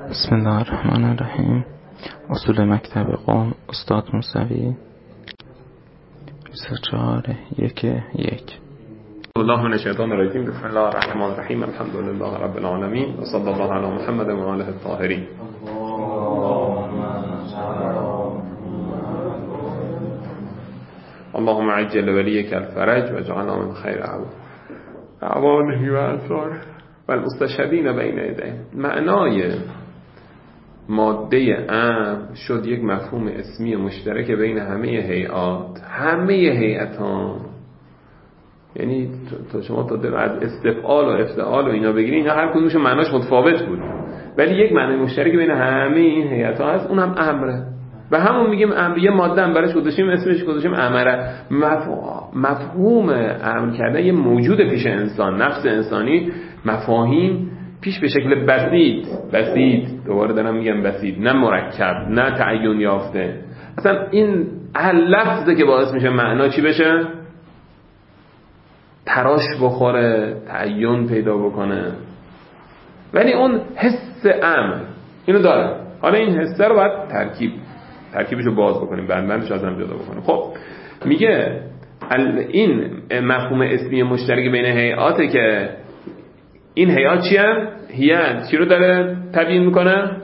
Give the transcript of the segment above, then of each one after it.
بسم الله الرحمن الرحیم. اصول مکتب قم، استاد موسوی، 24-1-1. الله من الشیطان الرجیم. بسم الله الرحمن الرحیم. الحمد لله رب العالمین و صلی الله علی محمد و آله الطاهرین. اللهم عجل ولیک الفرج و اجعلنا من خیر اعوانه و انصاره و المستشهدین بین یدیه. معنای ماده امر شد یک مفهوم اسمی مشترک بین همه هیئات، همه هیئت‌ها. یعنی تا شما تا از استفعال و افتعال و اینا بگیرید، اینا هر کدومش معناش متفاوت بود، ولی یک معنی مشترک بین همه این هیئت‌ها هست، اونم امره. و همون میگیم امر، یه ماده هم براش گذاشتیم، اسمش گذاشتیم امره. مفهوم امر کردن یه موجود پیش انسان، نفس انسانی، مفاهیم پیش به شکل بسیط، دوباره دارم میگم بسیط، نه مرکب، نه تعین یافته. اصلا این لفظه که باعث میشه معنا چی بشه؟ تراش بخوره، تعین پیدا بکنه. ولی اون حس امر اینو داره. حالا این حسه رو باید ترکیبش رو باز بکنیم، بندش از هم جدا بکنیم. خب میگه این مفهوم اسمی مشترک بین هیئاته که این هیئات چی هم؟ چی رو داره تبیین میکنه؟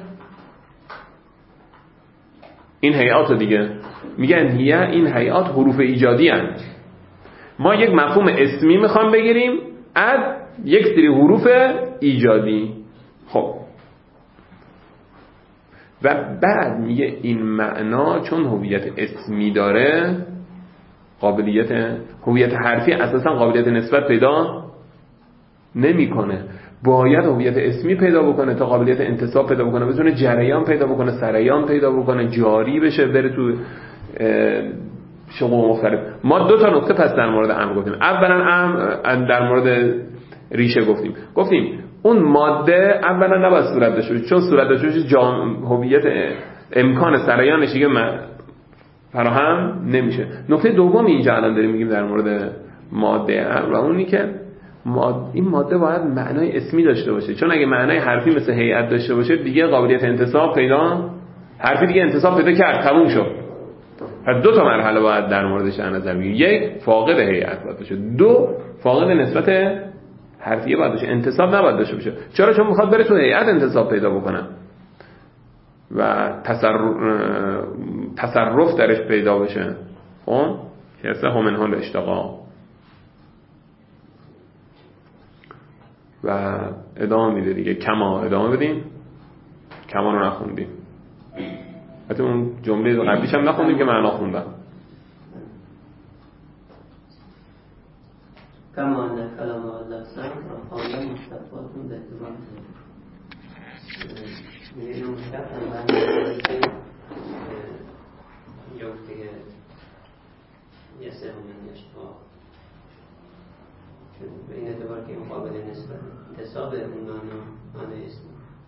این هیئات رو دیگه میگن این هیئات حروف ایجادی هستند. ما یک مفهوم اسمی میخوام بگیریم از یک سری حروف ایجادی. خب و بعد میگه این معنا چون هویت اسمی داره، هویت حرفی اساسا قابلیت نسبت پیدا نمیکنه. باید هویت اسمی پیدا بکنه تا قابلیت انتساب پیدا بکنه، بتونه جریان پیدا بکنه، سریان پیدا بکنه، جاری بشه، بره تو شغل مختلف. ما دو تا نکته پس در مورد امر گفتیم. اولا امر در مورد ریشه گفتیم اون ماده اولا نباید صورت داشته باشه، چون صورت داشته باشه هویت امکان سریانش دیگه فراهم نمیشه. نکته دومی اینجا الان داریم میگیم در مورد ماده امر و اونی که این ماده باید معنای اسمی داشته باشه، چون اگه معنای حرفی مثل هیئت داشته باشه دیگه قابلیت انتساب حرفی دیگه انتساب پیدا کرد، تموم شد. پس دو تا مرحله باید در موردش در نظر بگیریم. یک، فاقد هیئت باید باشه. دو، فاقد نسبت حرفیه باید باشه، انتساب نباید داشته باشه. چرا؟ چون میخواد بره تو هیئت انتساب پیدا بکنه و تصرف درش پیدا بشه. خب حسه همینها الاشتقاق. و ادامه میده دیگه. کما ادامه بدیم. کما رو نخوندیم، حتی اون جمله قبلیش هم نخوندیم که معنا خوندم. کما ان کلام الله سر و قال مصطفاتون به اتباع میگه اینو مشتفن برنامه که اینجا گفته که یه سه همین اشتباه به این اعتبار که مقابل نسبت انتصاب اون معنی اسم.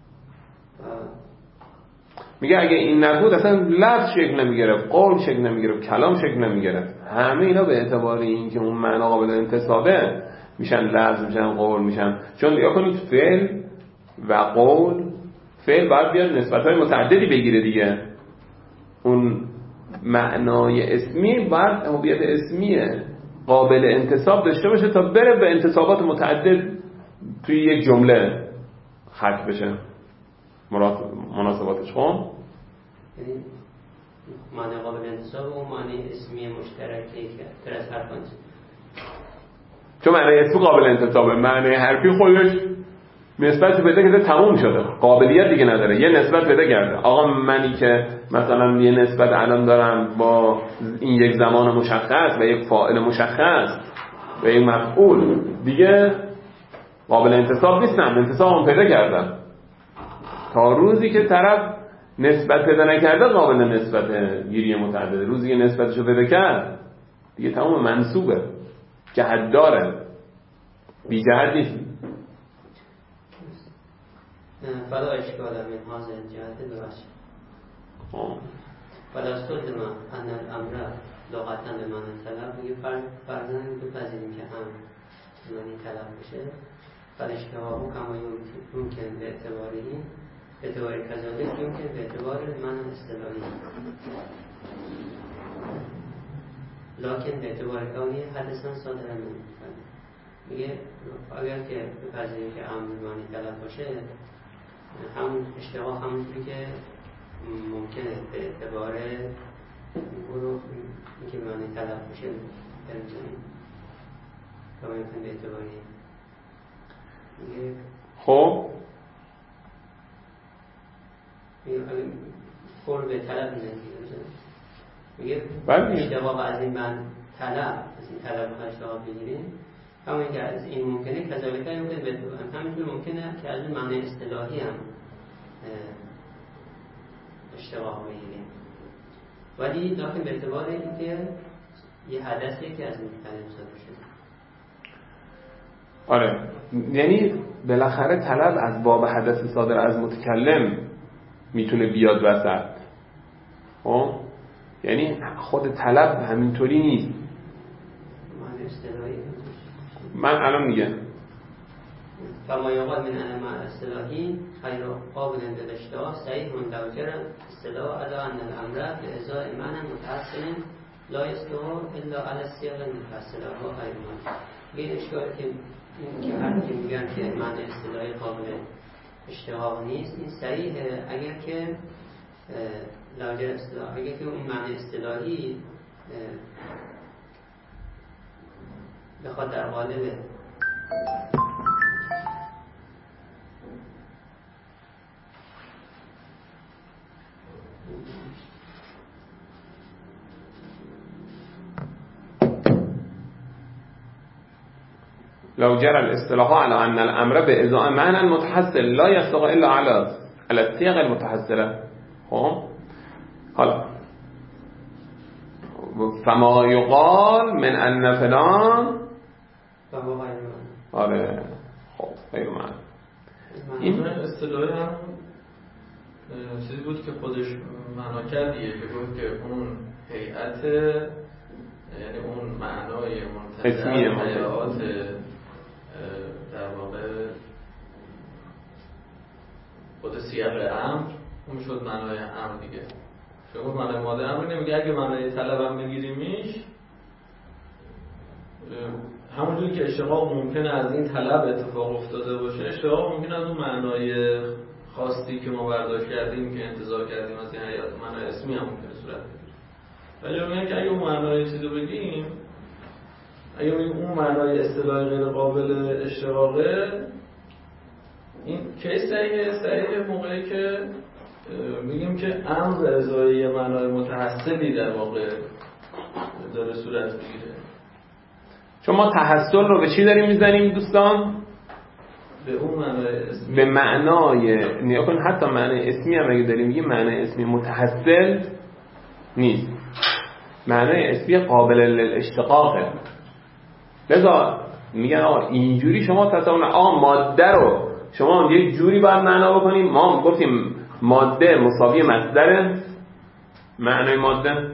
میگه اگه این نبود اصلا لفظ شکل نمیگرفت، قول شکل نمیگرفت، کلام شکل نمیگرفت. همه اینا به اعتبار این که اون معنا قابل انتصابه میشن لفظ، میشن قول، میشن. چون یا کنید فعل و قول، فعل باید بیاد نسبت‌های متعددی بگیره دیگه. اون معنای اسمی باید هویت اسمیه قابل انتصاب داشته باشه تا بره به انتصابات متعدد توی یک جمله ختم بشه مناسباتش. خب یعنی معنی قابل انتصاب و معنی اسمی مشترکی که تر از حرفان، چون معنی اسمی قابل انتصابه، معنی حرفی خودش نسبت پیدا کرده، تموم شده، قابلیت دیگه نداره، یه نسبت پیدا کرده. آقا منی که مثلا یه نسبت الان دارم با این یک زمان مشخص و یک فاعل مشخص و یک مفعول، دیگه قابل انتصاب نیستم، انتصابم پیدا کردم. تا روزی که طرف نسبت پیدا نکرده قابل نسبت گیری متعدده. روزی که نسبتشو پیدا کرد دیگه تمام منصوبه، جهت داره، بی جهت نیست. فلا اشکال من حاضر جهت ببخشید. فلا استخدم ان الامر لغتا به معنی طلب. میگه فرضاً بپذیریم که امر معنی طلب بشه، فلا اشتباه کما ممکن به اعتبار این به اعتبار کذالک یمکن به اعتبار معنی اصطلاحی لکن به اعتبار کونی حدثاً صادر من میگه اگر که بپذیریم که امر معنی طلب باشه، همون اشتقاق همونطوری که ممکنه به اعتبار برو که معنی طلب باشه بنزنیم که ممکن به اعتباری میگه خب فرو به طلب میگه بله. اشتقاق از این من طلب از این طلب و اشتقاق بگیریم، همون که از این ممکنه کذالک یمکن به همینطور ممکنه که از این معنی اصطلاحی هم اشتقاق بگیریم، ولی لکن به اعتبار اینکه یه حدثی که از متکلم صادر شده. آره، یعنی بالاخره طلب از باب حدث صادر از متکلم میتونه بیاد وسط. خب یعنی خود طلب همینطوری نیست. معنی اصطلاحی من الان میگم فما یقال من علم اصطلاحی خیر قابل للاشتباه صحیح لو جرى اصطلاح على ان الامر بازاء معنى متحصل لا يستوى الا على الصيغ المفصله و غیر معنی. این اشکال که هر کی میگن که معنی اصطلاحی قابل اشتباه نیست، این صحیحه اگر که لو جرى اصطلاح، اگر که اون معنی اصطلاحی بخواد در قالب لو جرى الاصطلاح على ان الامر بازاء معنى متحصل لا يستوى الا على الصيغ المتحصله. خب حالا فما یقال من ان فلان فهو غیر معنی. آره خب غیر معنی. این اصطلاحی هم چیزی بود که خودش معنا کرد دیگه، که گفت که اون هیئت، یعنی اون معنای منتظر هیئات در واقع خود سیاق امر اون شد معنای امر دیگه. شما معنای ماده امر نمیگه، اگه معنای طلب هم بگیریمش همونجوری که اشتقاق ممکنه از این طلب اتفاق افتاده باشه، اشتقاق ممکنه از اون معنای خاصی که ما برداشت کردیم که انتظار کردیم از این هیئت معنای اسمی هم ممکنه صورت بگیره. ولی میگن که اگه اون معنای چیزو بگیم، اگه بگیم اون معنای اصطلاحی غیر قابل اشتقاقه، این کی صحیحه موقعی که میگیم که امر به ازای یه معنای متحصلی در واقع داره صورت بگیره. چون ما تحصل رو به چی داریم میزنیم دوستان؟ به اون معنای اسمی. به معنای نیا کن، حتی معنای اسمی هم اگه داریم میگیم معنای اسمی متحصل نیست، معنای اسمی قابل للاشتقاقه. لذا میگن آقا اینجوری شما تصور ماده رو شما یک جوری باید معنا بکنیم. ما گفتیم ماده مساوی مصدر، معنای ماده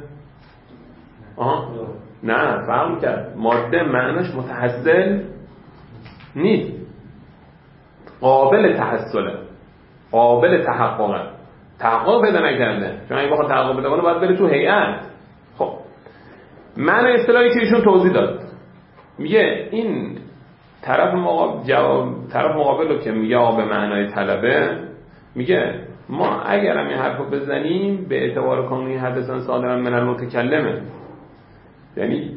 نه فهم کرد، ماده معناش متحصل نیست، قابل تحصله، قابل تحققه، تحقق پیدا نکرده. چون اگه بخواد تحقق پیدا کنه باید بره تو هیئت. خب معنی اصطلاحی که ایشون توضیح داد، میگه این طرف مقابل رو که میگه به معنای طلبه، میگه ما اگر هم این حرفو بزنیم به اعتبار کونی حدثاً صادراً من المتکلمه، یعنی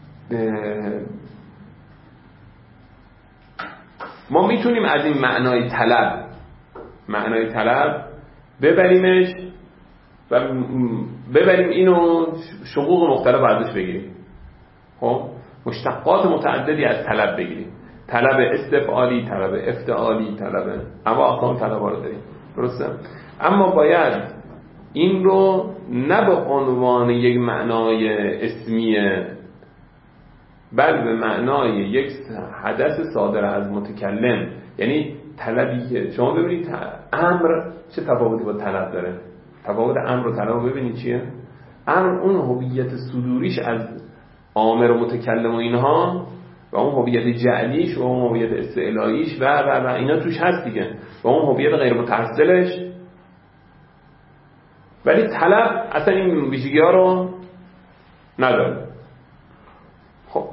ما میتونیم از این معنای طلب ببریمش و ببریم اینو شقوق مختلف ازش بگیریم. خب مشتقات متعددی از طلب بگیریم، طلب استفعالی، طلب افتعالی، طلب اما اقسام طلب‌ها رو داریم، درسته؟ اما باید این رو نه به عنوان یک معنای اسمیه، بل به معنای یک حدث صادر از متکلم. یعنی طلبی که شما ببینید امر چه تفاوتی با طلب داره. تفاوت امر و طلب رو ببینید چیه؟ امر اون هویت صدوریش از آمر و متکلم و اینها، و اون هویت جعلیش و اون هویت استعلاییش و اینا توش هست دیگه، و اون هویت غیر متحصلش ولی طلب اصلا این ویژگی ها رو نداره. خب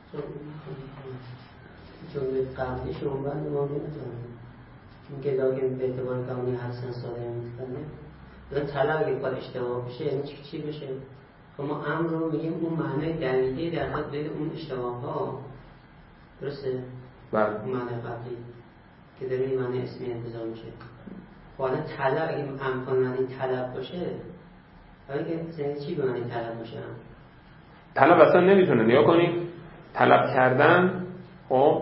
جمله قبلی شما بعد ما می‌دونم که داگه به اعتبار کاملی حسن صادر می‌کنه اون طلب اگه کار اشتباه بشه یعنی چی بشه؟ خب ما امر رو میگیم اون معنای دقیقی در حد بین اون اشتباه ها، درسته؟ بله. اون معنای قبلی که داره این معنای اسمی انتظار میشه. حالا طلب اگه امکان معنی طلب باشه ولی که چی به معنی طلب باشه؟ طلب اصلا نمیتونه. نیا کنیم طلب کردن خب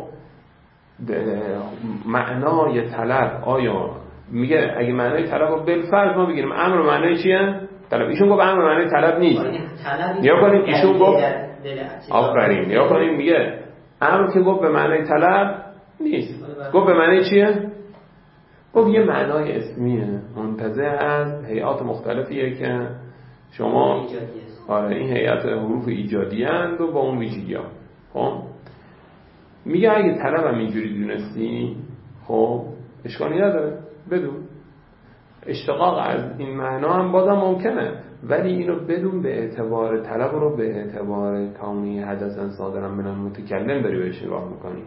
معنای طلب آیا میگه اگه معنای طلب رو بالفرض ما بگیریم امر معنای چیه؟ طلب. ایشون گفت امر معنای طلب نیست. نیا کنیم ایشون گفت آفرین. نیا کنیم میگه امر که گفت به معنای طلب نیست. گفت به معنای چیه؟ گفت یه معنای اسمیه منتزع از هیئات مختلفیه که شما آره این هیئت حروف ایجادی اند و با اون ویژگی ها. خب میگه اگه طلب هم اینجوری دونستی خب اشکالی نداره بدون. اشتقاق از این معنا هم بازم ممکنه ولی اینو بدون به اعتبار طلب رو به اعتبار کونی حدثا صادرا من المتکلم داری بهش نگاه میکنی.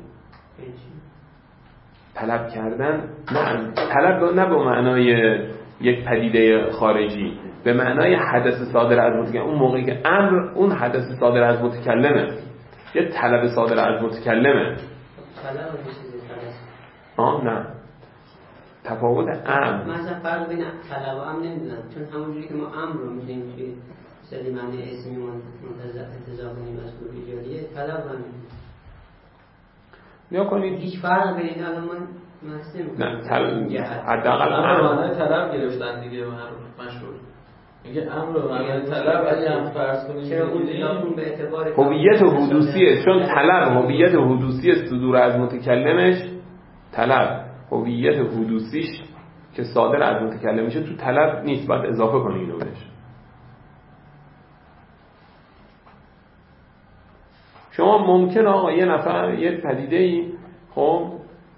طلب کردن نه طلب نه به معنای یک پدیده خارجی، به معنای حدث صادر از متکلم. اون موقعی که امر اون حدث صادر از متکلمه، یه طلب صادر از متکلمه. نه تفاوت امر مثلا فرق بین طلب و امر نمیدونم، چون همونجوری که ما امر رو میدونیم که سری معنی اسمی منتزع انتزاع کنیم از حروف ایجادیه، طلب هم نیا کنید هیچ فرق بین الان من نه حداقل امر معنی طلب گرفتن دیگه مشهور میگه امر معنی طلب اگه هم فرض کنیم چرا اون اون به اعتبار هویت حدوثیه، چون طلب هویت حدوثی صدور از متکلمش طلب هویت حدوثیش که صادر از متکلم میشه تو طلب نیست، باید اضافه کنی اینو بهش. شما ممکن آقا یه نفر یه پدیده‌ای خب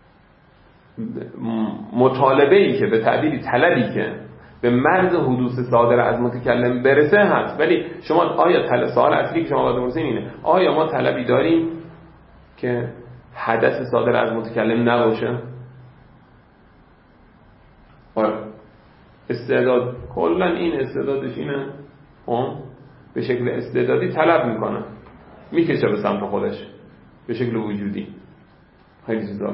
مطالبه‌ای که به تعبیری طلبی که به مرز حدوث صادر از متکلم برسه هست، ولی شما آیا سوال اصلی که شما باید بپرسید اینه آیا ما طلبی داریم که حدث صادر از متکلم نباشه؟ آره. استعداد کلا این استعدادش اینه به شکل استعدادی طلب میکنه، میکشه به سمت خودش به شکل وجودی خیلی چیزا.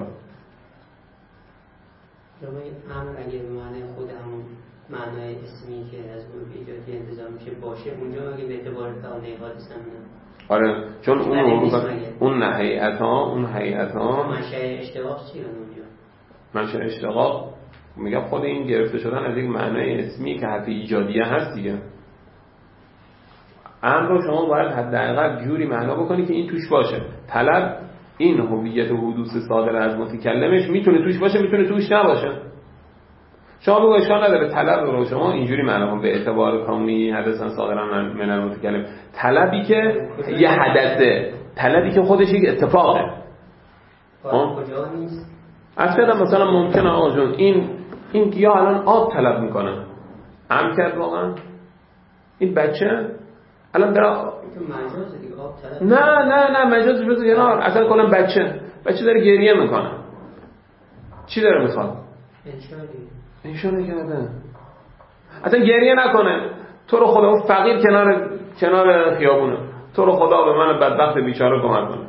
امر اگه به معنی خود همون معنای اسمی که از حروف ایجادی انتزاع میشه باشه اونجا اگه به اعتبار تعالی حادثه آره، چون اون هیئت‌ها منشأ اشتقاق چیه اونجا؟ منشأ اشتقاق میگم خود این گرفته شدن از یک معنای اسمی که حرف ایجادیه هست دیگه. امر رو شما باید حداقل جوری معنا بکنی که این توش باشه. طلب این هویت حدوث صادر از متکلمش میتونه توش باشه میتونه توش نباشه. شما بگو اشکال نداره طلب رو شما اینجوری معنا کن به اعتبار کونی حدثا صادرا من المتکلم، طلبی که یه حدثه، طلبی که خودش یک اتفاقه. کجا نیست؟ اصلا مثلا ممکنه آقا جون این گیاه الان آب طلب میکنه، عم کرد واقعا این بچه الان داره مجاز دیگه آب طلب. نه مجازش بذار کنار، اصلا کلا بچه داره گریه میکنه، چی داره میخواد؟ انشالله کرده اصلا گریه نکنه، تو رو خدا اون فقیر کنار خیابونه، تو رو خدا به من بدبخت بیچاره کمک کنه.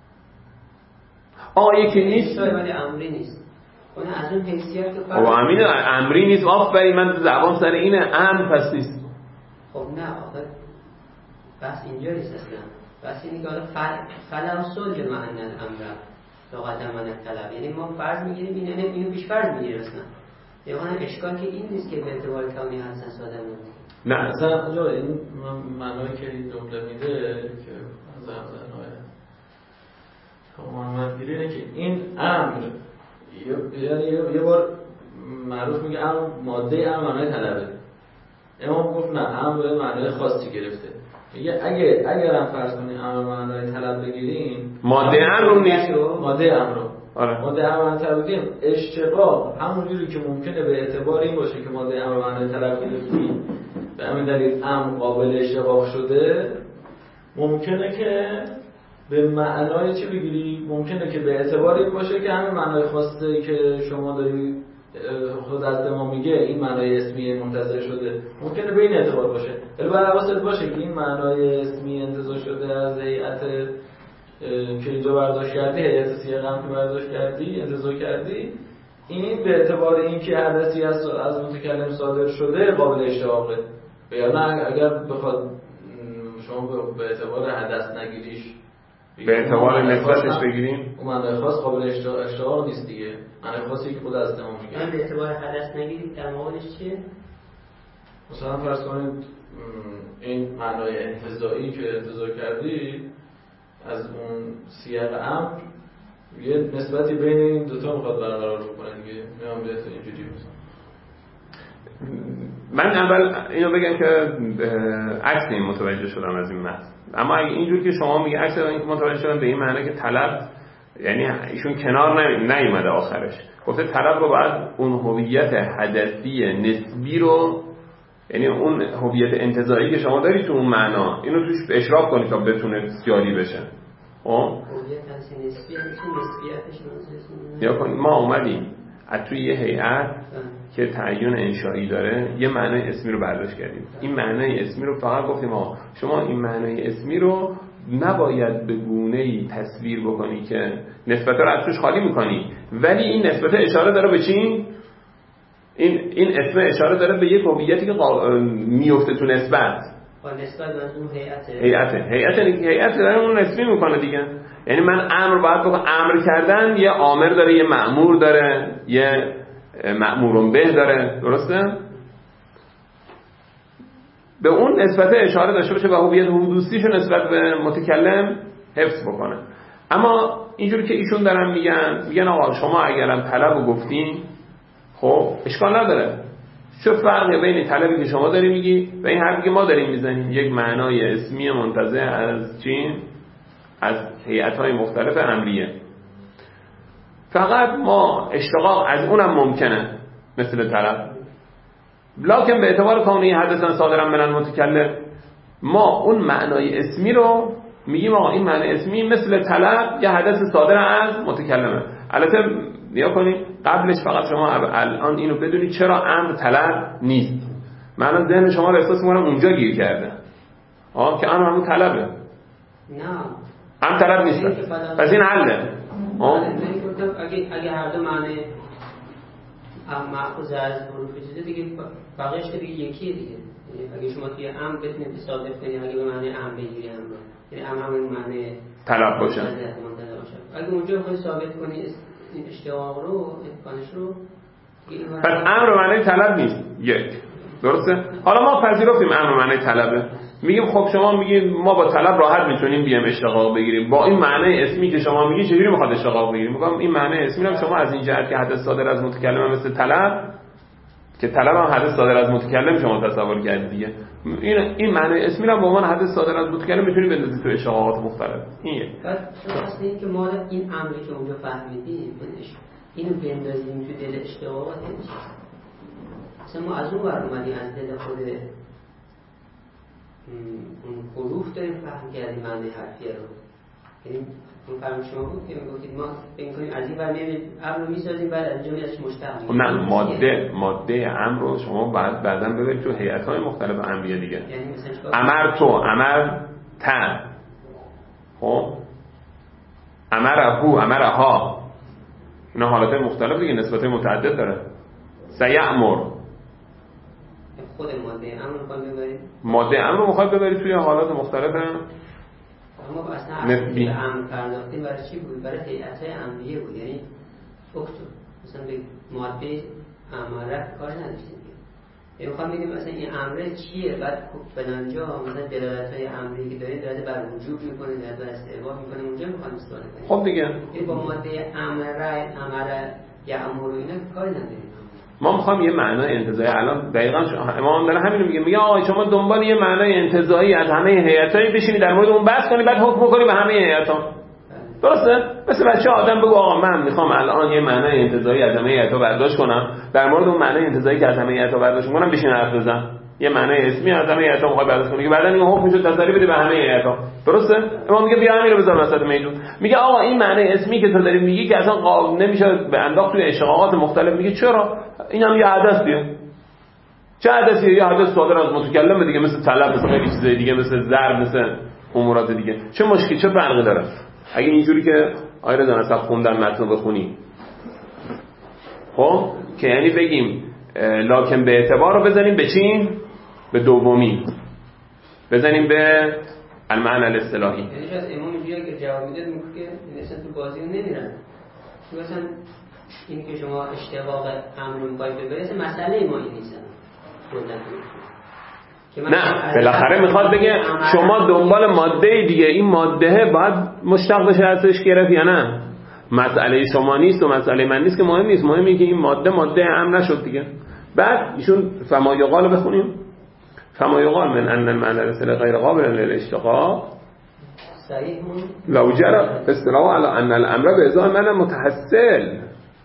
آقا یکی نیست ولی امری نیست، اون از اون حیثیت که امری نیست. آفرین، من زبان سر اینه، امر پس نیست. خب نه آخه بس اینجا نیست اصلا، بس اینی که حالا فلم صلح معنی الامر تا قدم من طلب، یعنی ما فرض میگیریم اینو بیش فرض میگیریم اصلا، یعنی اشکال که این نیست که به اعتبار کونی حدث صادر نه اصلا اونجا این معنایی که این جمله میده که زمزنای محمد گیری اینه که این امر یعنی یه بار معروف میگه امر ماده امر معنای طلبه، امام گفت نه امر به معنای خاصی گرفته، میگه اگر هم فرض کنیم امر معنای طلب بگیریم ماده امر رو نیست، ماده امر رو ماده امر تبدیل اشتقاق همونجوری که ممکنه به اعتبار این باشه که ماده امر معنای طلب گرفتیم به همین دلیل امر قابل اشتقاق شده، ممکنه که به معنای چی بگیری؟ ممکنه که به اعتبار این باشه که همین معنای خاصه که شما داری خود از ما میگه این معنای اسمی منتزع شده، ممکنه به این اعتبار باشه. ولی باید حواست باشه که این معنای اسمی انتزاع شده از هیئت که اینجا برداشت کردی، هیئت صیغه هم که برداشت کردی انتزاع کردی، این به اعتبار این که حدثی از متکلم صادر شده قابل اشتقاقه. یا نه اگر بخواد شما به اعتبار حدث نگیریش، به اعتبار نسبتش بگیریم، اون معنای خاص قابل اشتقاق نیست دیگه. معنای خاصی که خود از ما میگه. به اعتبار حدث نگیرید در مقابلش چیه؟ مثلا فرض کنید این معنای انتزاعی که انتزاع کردی از اون سیاق امر یه نسبتی بین این دوتا میخواد برقرار بکنه دیگه. میام بهتون اینجوری مثلا من اول اینو بگم که عکس این متوجه شدم از این متن. اما اگه اینجور که شما میگه عکس این که متوجه شدم به این معنی که طلب، یعنی ایشون کنار نیومده آخرش گفته طلب رو باید اون هویت حدثی نسبی رو، یعنی اون هویت انتزاعی که شما داری تو اون معنا اینو توش اشراف کنی تا بتونه جاری بشه. هویت حدثی نسبی نسبیتش یا کنی ما اومدیم از توی یه هیئت که تعیین انشایی داره یه معنای اسمی رو برداشت کردیم. این معنای اسمی رو فقط گفتیم شما این معنای اسمی رو نباید به گونه‌ای تصویر بکنی که نسبت رو از توش خالی میکنی، ولی این نسبت اشاره داره به چی؟ این اسم اشاره داره به یک هویتی که میفته تو نسبت. نسبت به اون هیئت داره اون اسمی میکنه دیگه. یعنی من امر باید بکنم، امر کردن یه آمر داره، یه مأمور داره، یه مأمورون به داره، درسته؟ به اون نسبت اشاره داشته باشه و هویت حدوثیشو نسبت به متکلم حفظ بکنه. اما اینجوری که ایشون دارن میگن آقا شما اگرم طلب رو گفتین خب اشکال نداره. چه فرقی بین طلبی که شما داری میگی و این حرفی که ما داریم میزنیم؟ یک معنای اسمی منتزع از چین، از هیئت‌های مختلف امریه. فقط ما اشتقاق از اونم ممکنه مثل طلب، لکن به اعتبار کونه حدثاً صادراً من المتکلم ما اون معنای اسمی رو میگیم آقا این معنای اسمی مثل طلب یا حدث صادر از متکلمه. البته نیا کنید قبلش فقط شما الان اینو بدونید چرا امر طلب نیست. من ذهن شما رو احساس می‌کنم اونجا گیر کرده که امر همون طلبه. نه امر طلب نیست، پس این حله. اگه هر دو معنی مأخوذ از حروف چیزه دیگه بقیه‌اش که دیگه یکیه دیگه. اگه شما توی امر بتونید ثابت کنید اگه به معنی امر بگیری امر، یعنی امر همون معنی طلب باشه. اگه اونجا بخواید ثابت کنید این اشتقاق رو، امکانش رو، پس امر معنی طلب نیست. یک، درسته؟ حالا ما پذیرفتیم امر معنی طلبه، میگیم خب شما میگید ما با طلب راحت میتونیم بیام اشتقاق بگیریم، با این معنی اسمی که شما میگی چجوری میخواد اشتقاق بگیریم؟ میگم این معنی اسمی رو شما از این جهت که حدث صادر از متکلم مثل طلب، که طلب هم حدث صادر از متکلم شما تصور کردید دیگه، این معنی اسمی رو به عنوان حدث صادر از متکلم میتونی بندازید تو اشتقاقات مختلف. این بعد اصلا این که ما این امری که اونجا فهمیدیم اینو بندازیم تو دل اشتقاقات نمیشه. مثلا ما از اون ور اومدیم از دل خود اون حروف داریم فهم کردیم معنی حرفیه رو. یعنی اون فرم شما بود که میگفتید ما فکر کنیم از این ور میریم امر رو میسازیم بعد از جمعی ازش مشتق میگیم. نه ماده امر رو شما بعداً ببرید تو هیئت‌های مختلف امریه دیگه. یعنی مثلا امر تو، امر تن، خب امر هو، امر ها، اینا حالات مختلف دیگه، نسبت متعدد داره. سیأمر خود ماده امر رو می‌خوایم ببریم، ماده امر رو می‌خوایم ببرید توی حالات مختلف. اما اصلا اصلی به امر پرداختیم برای چی بود؟ برای هیئت‌های امریه بود. یعنی اکتب مثلا به ماده امره کار نداشتیم. یعنی می‌خوام بگیم مثلا این امره چیه، بعد فلانجا مثلا دلالت‌های امری که داره دلالت بر وجوب می‌کنه، دلالت بر استحباب می‌کنه، اونجا می‌خوام استفاده کنیم. خب دیگه یعنی با ماده امره یا امر اینا کاری نداریم. ما میخوام یه معنای انتزاعی، الان دقیقاً امام داره همین میگه آقا شما دنبال یه معنای انتزاعی از همه هیئت‌های بشینید در مورد اون بحث کنید بعد حکم کنید به همه هیئت‌ها. درسته؟ مثل بچه آدم بگو آقا من میخوام الان یه معنای انتزاعی از همه ایتا برداشت کنم، در مورد اون معنای انتزاعی که از همه ایتا برداشت کنم بشین حرف بزن. یه معنای اسمی از همه ایتا میخواد برداشت کنی که بعدن این حکم میشه تسری بده به همه ایتا. درسته؟ امام میگه بیا همین رو بذار وسط میدون. میگه آقا این معنای اسمی که تو داری میگی که اصلا نمیشه به انداخت توی اشتقاقات مختلف. میگه چرا؟ اینم یه حدثیه. چه حدثیه؟ یه حدث صادر از متکلم دیگه، مثل طلب، مثل خیلی چیزای دیگه، مثل ضرب، مثل امورات دیگه. چه مشکلی، چه فرقی داره؟ اگه اینجوری که آیه رضا نسب خوندن متن بخونی، خب که یعنی بگیم لکن به اعتبار رو بزنیم به چی؟ به دومی، بزنیم به المعنى الاصطلاحی. یعنی شاید امام اینجوری که جواب میده میگه که اصلا تو بازی نمیرن، تو مثلا این که شما اشتقاق امر رو می‌خواید ببرید مسئله ما این نیست. نه بالاخره میخواد بگه شما دنبال ماده دیگه، این ماده باید مشتق بشه ازش گرفت یا نه؟ مسئله شما نیست و مسئله من نیست که مهم نیست، مهمه که این ماده امر نشد دیگه. بعد ایشون فما یقال رو بخونیم. فما یقال من ان المعنى الاصطلاحی غیر قابل للاشتقاق صحیح لو جرى اصطلاح على ان الامر بازاء معنى متحصل.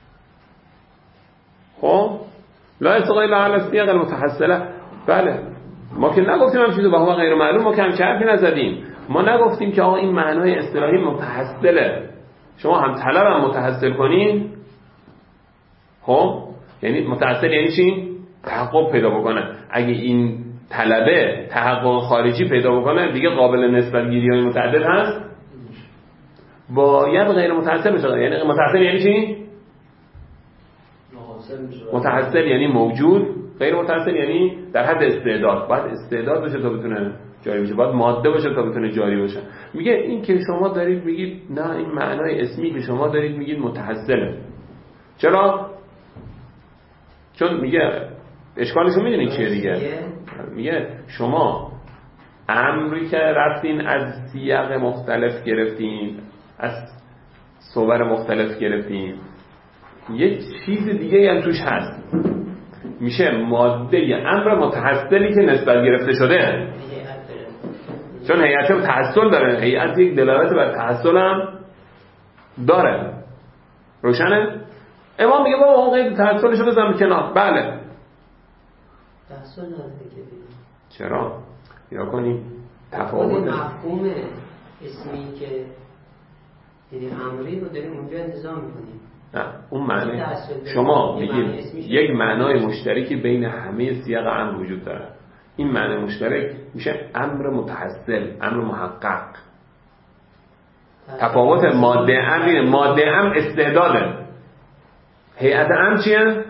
خب لا يستغل على الصيغ المتحصله. بله ما که نگفتیم هم چیزو به هوا غیر معلوم، ما که هم حرفی نزدیم، ما نگفتیم که آقا این معنای اصطلاحی متحصله، شما هم طلب هم متحصل کنین. خب یعنی متحصل یعنی چی؟ تحقق پیدا بکنه. اگه این طلبه تحقق خارجی پیدا بکنه دیگه قابل نسبت گیری‌های متعدد هست، باید غیر متحصل بشه. یعنی متحصل یعنی چی؟ متحصل یعنی موجود، غیر متحصل یعنی در حد استعداد. باید استعداد باشه تا بتونه جاری بشه، باید ماده باشه تا بتونه جاری باشه. میگه این که شما دارید میگید نه، این معنای اسمی که شما دارید میگید متحصله. چرا؟ چون میگه اشکالشو میدونید چیه دیگه؟ میگه شما امری که رفتین از سیاق مختلف گرفتین، از صور مختلف گرفتین، یک چیز دیگه هم توش هست، میشه ماده امر متحصلی که نسبت گرفته شده. چون هیئت تحصل داره، هیئت یک دلالت بر تحصل هم داره. روشنه؟ امام میگه بابا اون قید تحصلشو بزن کنار. بله تحصل نداره که چرا؟ یا کنیم تفاوت مفهوم اسمی که یعنی امری رو داریم اونجا انتظام میکنیم. نه اون معنی شما میگید یک معنای مشترکی بین همه سیاق امر وجود داره. این معنی مشترک میشه امر متحصل، امر محقق. تفاوت ماده امر، ماده امر استعداده، هیئت امر چیه؟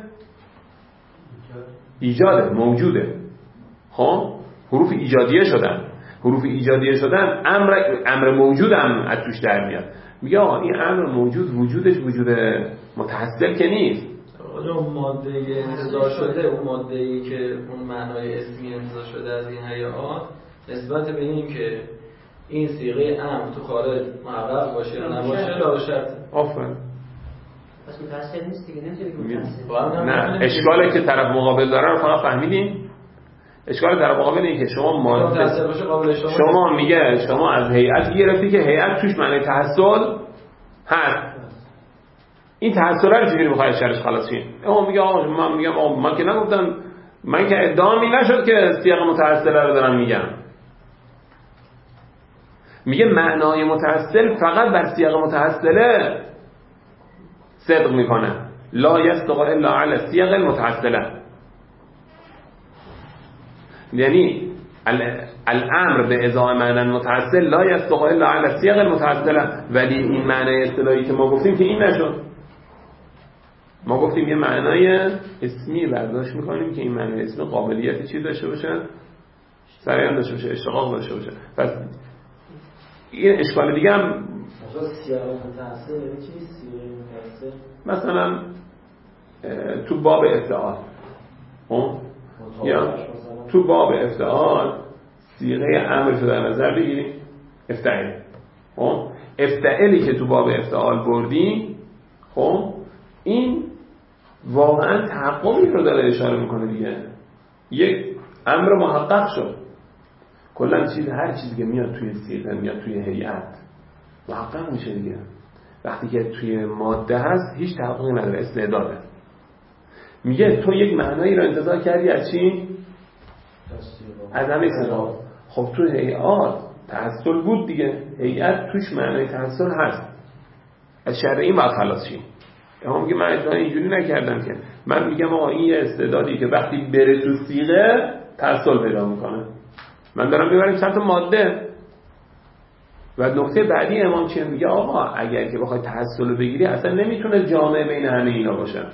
ایجاده، موجوده. خب حروف ایجادیه شدن، حروف ایجادیه شدن امر موجود هم از توش در میاد. میگه آقا این امر موجود وجودش وجود متحصل که نیست. اون ماده انتزاع شده، اون ماده‌ای که اون معنای اسمی انتزاع شده از این هیئات نسبت به این که این صیغه امر تو خارج محقق باشه یا نباشه لا شرط. آفرین. پس متحصل نیست دیگه، نمیتونی متحصل. نه اشکالی که طرف مقابل داره رو فقط فهمیدین؟ اشکال طرف مقابل اینه که شما متحصل باشه قابل شما میگه شما از هیئت گرفتی که هیئت توش معنی تحصل هست. این تحصل رو چجوری میخوای شرش خلاص کنی؟ اما میگه آقا من میگم آقا من که نگفتم، من که ادعامی نشد که سیاق متحصل رو دارم میگم. میگه معنای متحصل فقط بر سیاق متحصله صدق میکنه. لا یصدق الا علی سیاق المتحصله. یعنی الامر به ازای معنی متحصل لا یصدق الا علی سیاق المتحصله. ولی این معنی اصطلاحی که ما گفتیم که این نشد. ما گفتیم یه معنای اسمی برداشت میکنیم که این معنای اسمی قابلیت چی داشته باشه؟ سریعا داشته باشه، اشتقاق داشته باشه. پس این اشکال دیگه هم سیاق متحصل یعنی چی؟ سیاق متحصل مثلا تو باب افتعال، یا تو باب افتعال صیغه امر رو در نظر بگیریم افتعال. افتعالی که تو باب افتعال بردیم، خب این واقعا تحققی رو داره اشاره میکنه دیگه. یک امر محقق شد. کلا هر چیزی که میاد توی صیغه، میاد توی هیئت، محقق میشه دیگه. وقتی که توی ماده هست هیچ تحققی نداره، استعداده. میگه تو یک معنایی رو انتزاع کردی از چی؟ از همه صفات. خب تو هیئات تحصل بود دیگه، هیئت توش معنای تحصل هست، از شر این باید خلاص شی. اما میگه من اصلا اینجوری نکردم که من میگم آقا این یه استعدادی که وقتی بره تو صیغه تحصل پیدا میکنه. من دارم میبرم سمت ماده. و نکته بعدی امام چیه؟ میگه آقا اگر که بخوای تحصل رو بگیری اصلا نمیتونه جامعه بین همه اینا باشه.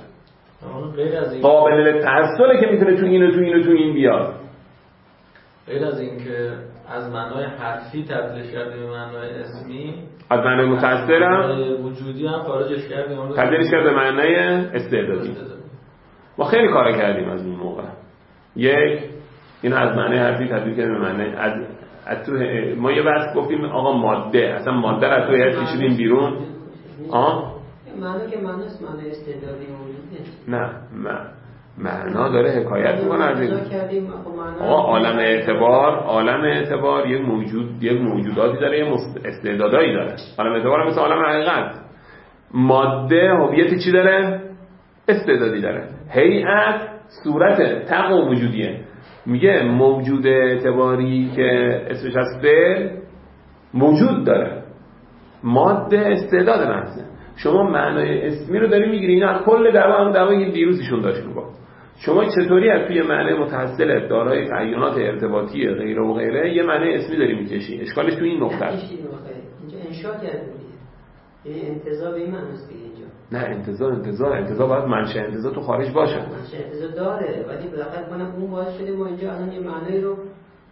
قابل تحصله که میتونه تو این و تو این و تو این بیاد. غیر از این که از معنای حرفی تبدیلش کردیم به معنای اسمی، از معنای متأثرم وجودی هم خارجش کردیم تبدیلش کرد به معنای استعدادی. ما خیلی کار کردیم از اون موقع. یک این از معنای حرفی تبدیل کردیم به معنای از تو ما یه بحث گفتیم آقا ماده، اصلا ماده رو از تو هیئت کشیدیم بیرون. معنی که معناست معنای استعدادی موجود نیست. نه معنا داره حکایت میکنه از این. آقا عالم اعتبار یک موجوداتی داره، یه استعدادایی داره. عالم اعتبار مثل عالم حقیقت. ماده هویتی چی داره؟ استعدادی داره. هیئت صورت تق و وجودیه. میگه موجود اعتباری که اسمش از فعل موجود داره، ماده استعداد محضه. شما معنای اسمی رو داری میگیری، اینا کل دعوای دیروزشون داشتیم با شما چطوری از توی معنی متحصل دارای تعیینات ارتباطی غیره و غیره یه معنی اسمی داری میکشی. اشکالش تو این نقطه است. اینجا انشاء کرده یعنی انتزاع به این معناست دیگه اینجا. نه انتزاع باید منشأ انتزاع تو خارج باشه. منشأ انتزاع داره ولی بالاخره کنم اون باعث شده ما اینجا الان یه معنی رو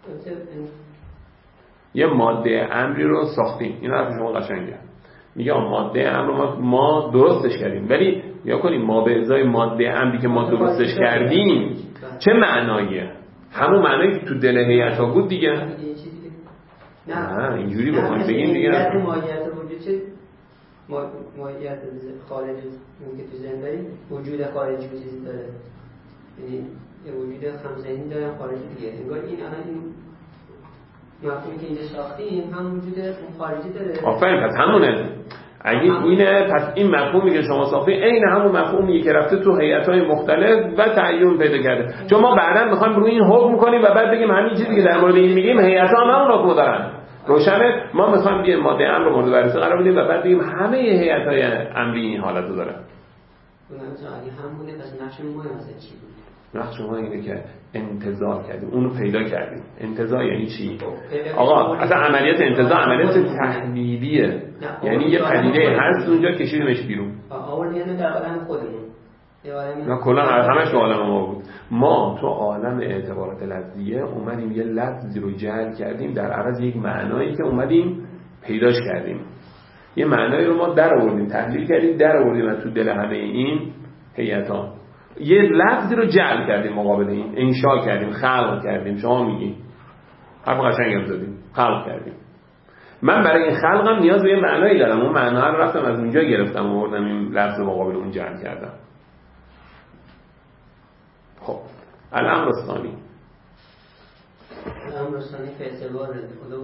یه ماده امری رو ساختیم. اینا حرف شما قشنگه. میگه ماده امر رو ما درستش کردیم، ولی یا کنیم ما به ازای ماده امری که ما درستش کردیم چه معناییه؟ همون معنایی که تو دل هیئت ها بود دیگه. نه اینجوری بخوایم بگیم دیگه. ماهیت وجود چه ماهیت خارج اون که تو ذهن داریم وجود خارجی چیزی داره، یعنی یه وجود هم‌ذهنی داره خارجی دیگه. انگار این الان این مفهومی که اینجا ساختیم هم وجود اون خارجی داره. آفرین، پس همونه. اگه اینه پس این مفهومی که شما ساختید عین همون مفهومیه که رفته تو هیئت‌های مختلف و تعیین پیدا کرده. چون ما بعداً می‌خوایم روی این حکم کنیم و بعد بگیم همین چیزی که در مورد این میگیم هیئت‌ها هم همون حکم دارن. روشنه؟ ما می‌خوایم بیایم ماده امر رو مورد بررسی قرار بدیم و بعد بگیم همه هیئت‌های امری این حالت رو دارن. اون اگه همونه پس نقش ما چی بود؟ نقش ما اینه که انتزاع کردیم، اونو پیدا کردیم. انتزاع یعنی چی؟ آقا اصلا عملیات انتزاع عملیات تحلیلیه، یعنی یه پدیده هست اونجا کشیدیمش بیرون. یعنی در عالم خودمون. نه کلا همش تو عالم ما بود. ما تو عالم اعتبارات لفظیه اومدیم یه لفظی رو جعل کردیم در عوض یک معنایی که اومدیم پیداش کردیم. یه معنایی رو ما در آوردیم، تحلیل کردیم، در آوردیم از تو دل همه این هیئت‌ها. یه لفظی رو جعل کردیم مقابل این، انشاء کردیم، خلق کردیم. شما میگی حرف قشنگم زدیم، خلق کردیم. من برای این خلقم نیاز به یه معنایی دارم، اون معنا رو رفتم از اونجا گرفتم و آوردم این لفظ مقابل اون جعل کردم. خب الامر الثانی به اعتبار خدا و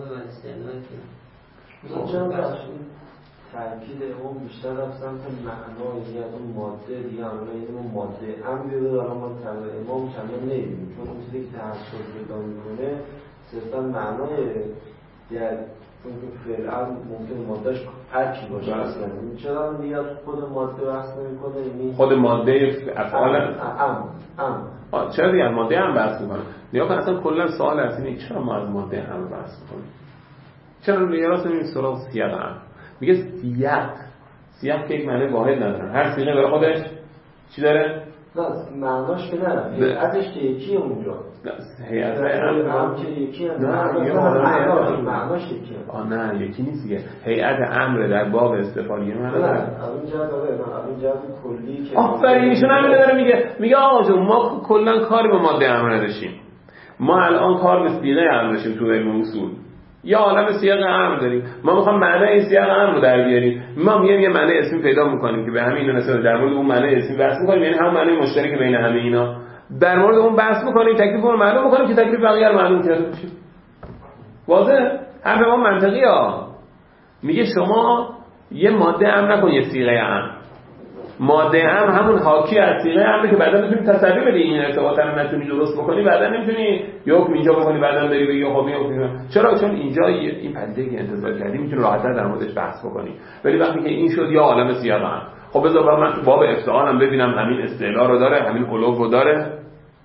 استعلاء تأکید اون بیشتر رفت سمت معنا، یعنی از اون ماده دیگه حالا اون ماده امری رو دارم ما امام چندان نمیدیم، چون اون چیزی که تحصیل پیدا میکنه صرفا معنای چون که فعلا ممکن مادهش هر چی باشه اصلا چرا دیگه خود ماده بحث نمیکنه؟ یعنی خود ماده افعال چرا دیگه ماده هم بحث میکنه؟ نیا کن اصلا کلا سوال از اینه چرا ما از ماده هم بحث میکنیم؟ چرا دیگه راست میگیم سراغ سیاق هم میگه سیاق که یک معنی واحد نداره، هر سیغه برای خودش چی داره؟ نه معناش که نه هیئتش که یکیه اونجا، هیئت هم که یکیه، معناش یکیه. نه یکی نیست دیگه. هیئت امر در باب استفاده معنی داره. اون جهت کلی که آفرین ایشون همین داره میگه آقا جون ما کلا کاری با ماده امر نداشتیم، ما الان کار به صیغه امر داشتیم تو علم اصول. یا عالم سیاق امر داریم، ما میخوام معنای این سیاق امر رو در بیاریم. ما میایم یه معنی اسمی پیدا میکنیم که به همین نسبت در مورد اون معنی اسمی بحث میکنیم، یعنی همون معنی مشترک بین همه اینا در مورد اون بحث میکنیم، تکلیف اون رو معلوم میکنیم که تکلیف بقیه رو معلوم کرده باشیم. واضحه؟ حرف ما منطقیه. میگه شما یه ماده امر نکن، یه صیغه امر. ماده امر همون حاکی از صیغه امر که بعدا میتونی تسری بدی این ارتباط رو نتونی درست بکنی، بعدا نمیتونی حکم اینجا بکنی بعدا بری بگی خب این چرا؟ چون اینجا این پدیده که انتظار کردی میتونی راحت‌تر در موردش بحث بکنی. ولی وقتی که این شد یا عالم سیاق امر، خب بذار من تو باب افتعالم ببینم همین استعلا رو داره، همین علو رو داره،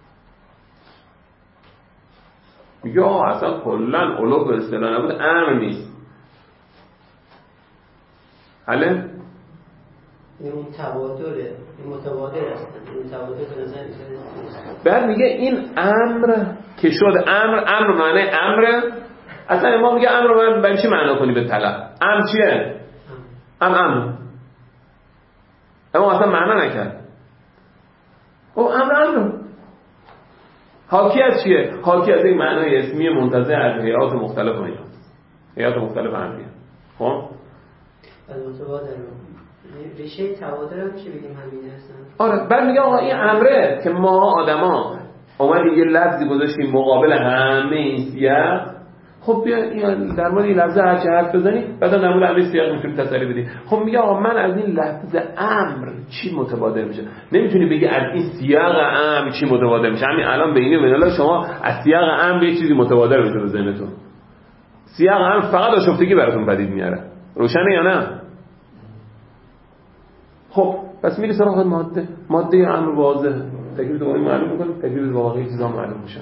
یا اصلا کلا علو به اصطلاح نبود امر نیست. حالا این تبادله، این متبادل است، این تبادل به نظر میاد. بعد میگه این امر که شد امر معنی امر. اصلا ما میگه امر رو برای چی معنا کنی به طلب؟ امر چیه؟ امر اما اصلا معنا نکرد. خب امر حاکی از چیه؟ حاکی از این معنای اسمی منتزع از هیئات مختلف و اینا، هیئات مختلف امریه. خب از متبادل ریشه تبادل هم چی بگیم همینه اصلا؟ آره. بعد میگه آقا این امره که ما آدما اومدیم یه لفظی گذاشتیم مقابل همه این سیاق، خب بیا این در مورد این لفظ هر چه حرف بزنی بعدا در مورد همه سیاق میتونی تسری بدی. خب میگه آقا من از این لفظ امر چی متبادل میشه؟ نمیتونی بگی از این سیاق امر چی متبادل میشه. همین الان بینی و بین شما از سیاق امر یه چیزی متبادل میشه به ذهنتون. سیاق امر فقط آشفتگی براتون پدید میاره. روشنه یا نه؟ خب پس میری سراغ ماده امر واضح، تکلیف دومی معلوم میکنه، تکلیف واقعی چیزا معلوم میشه.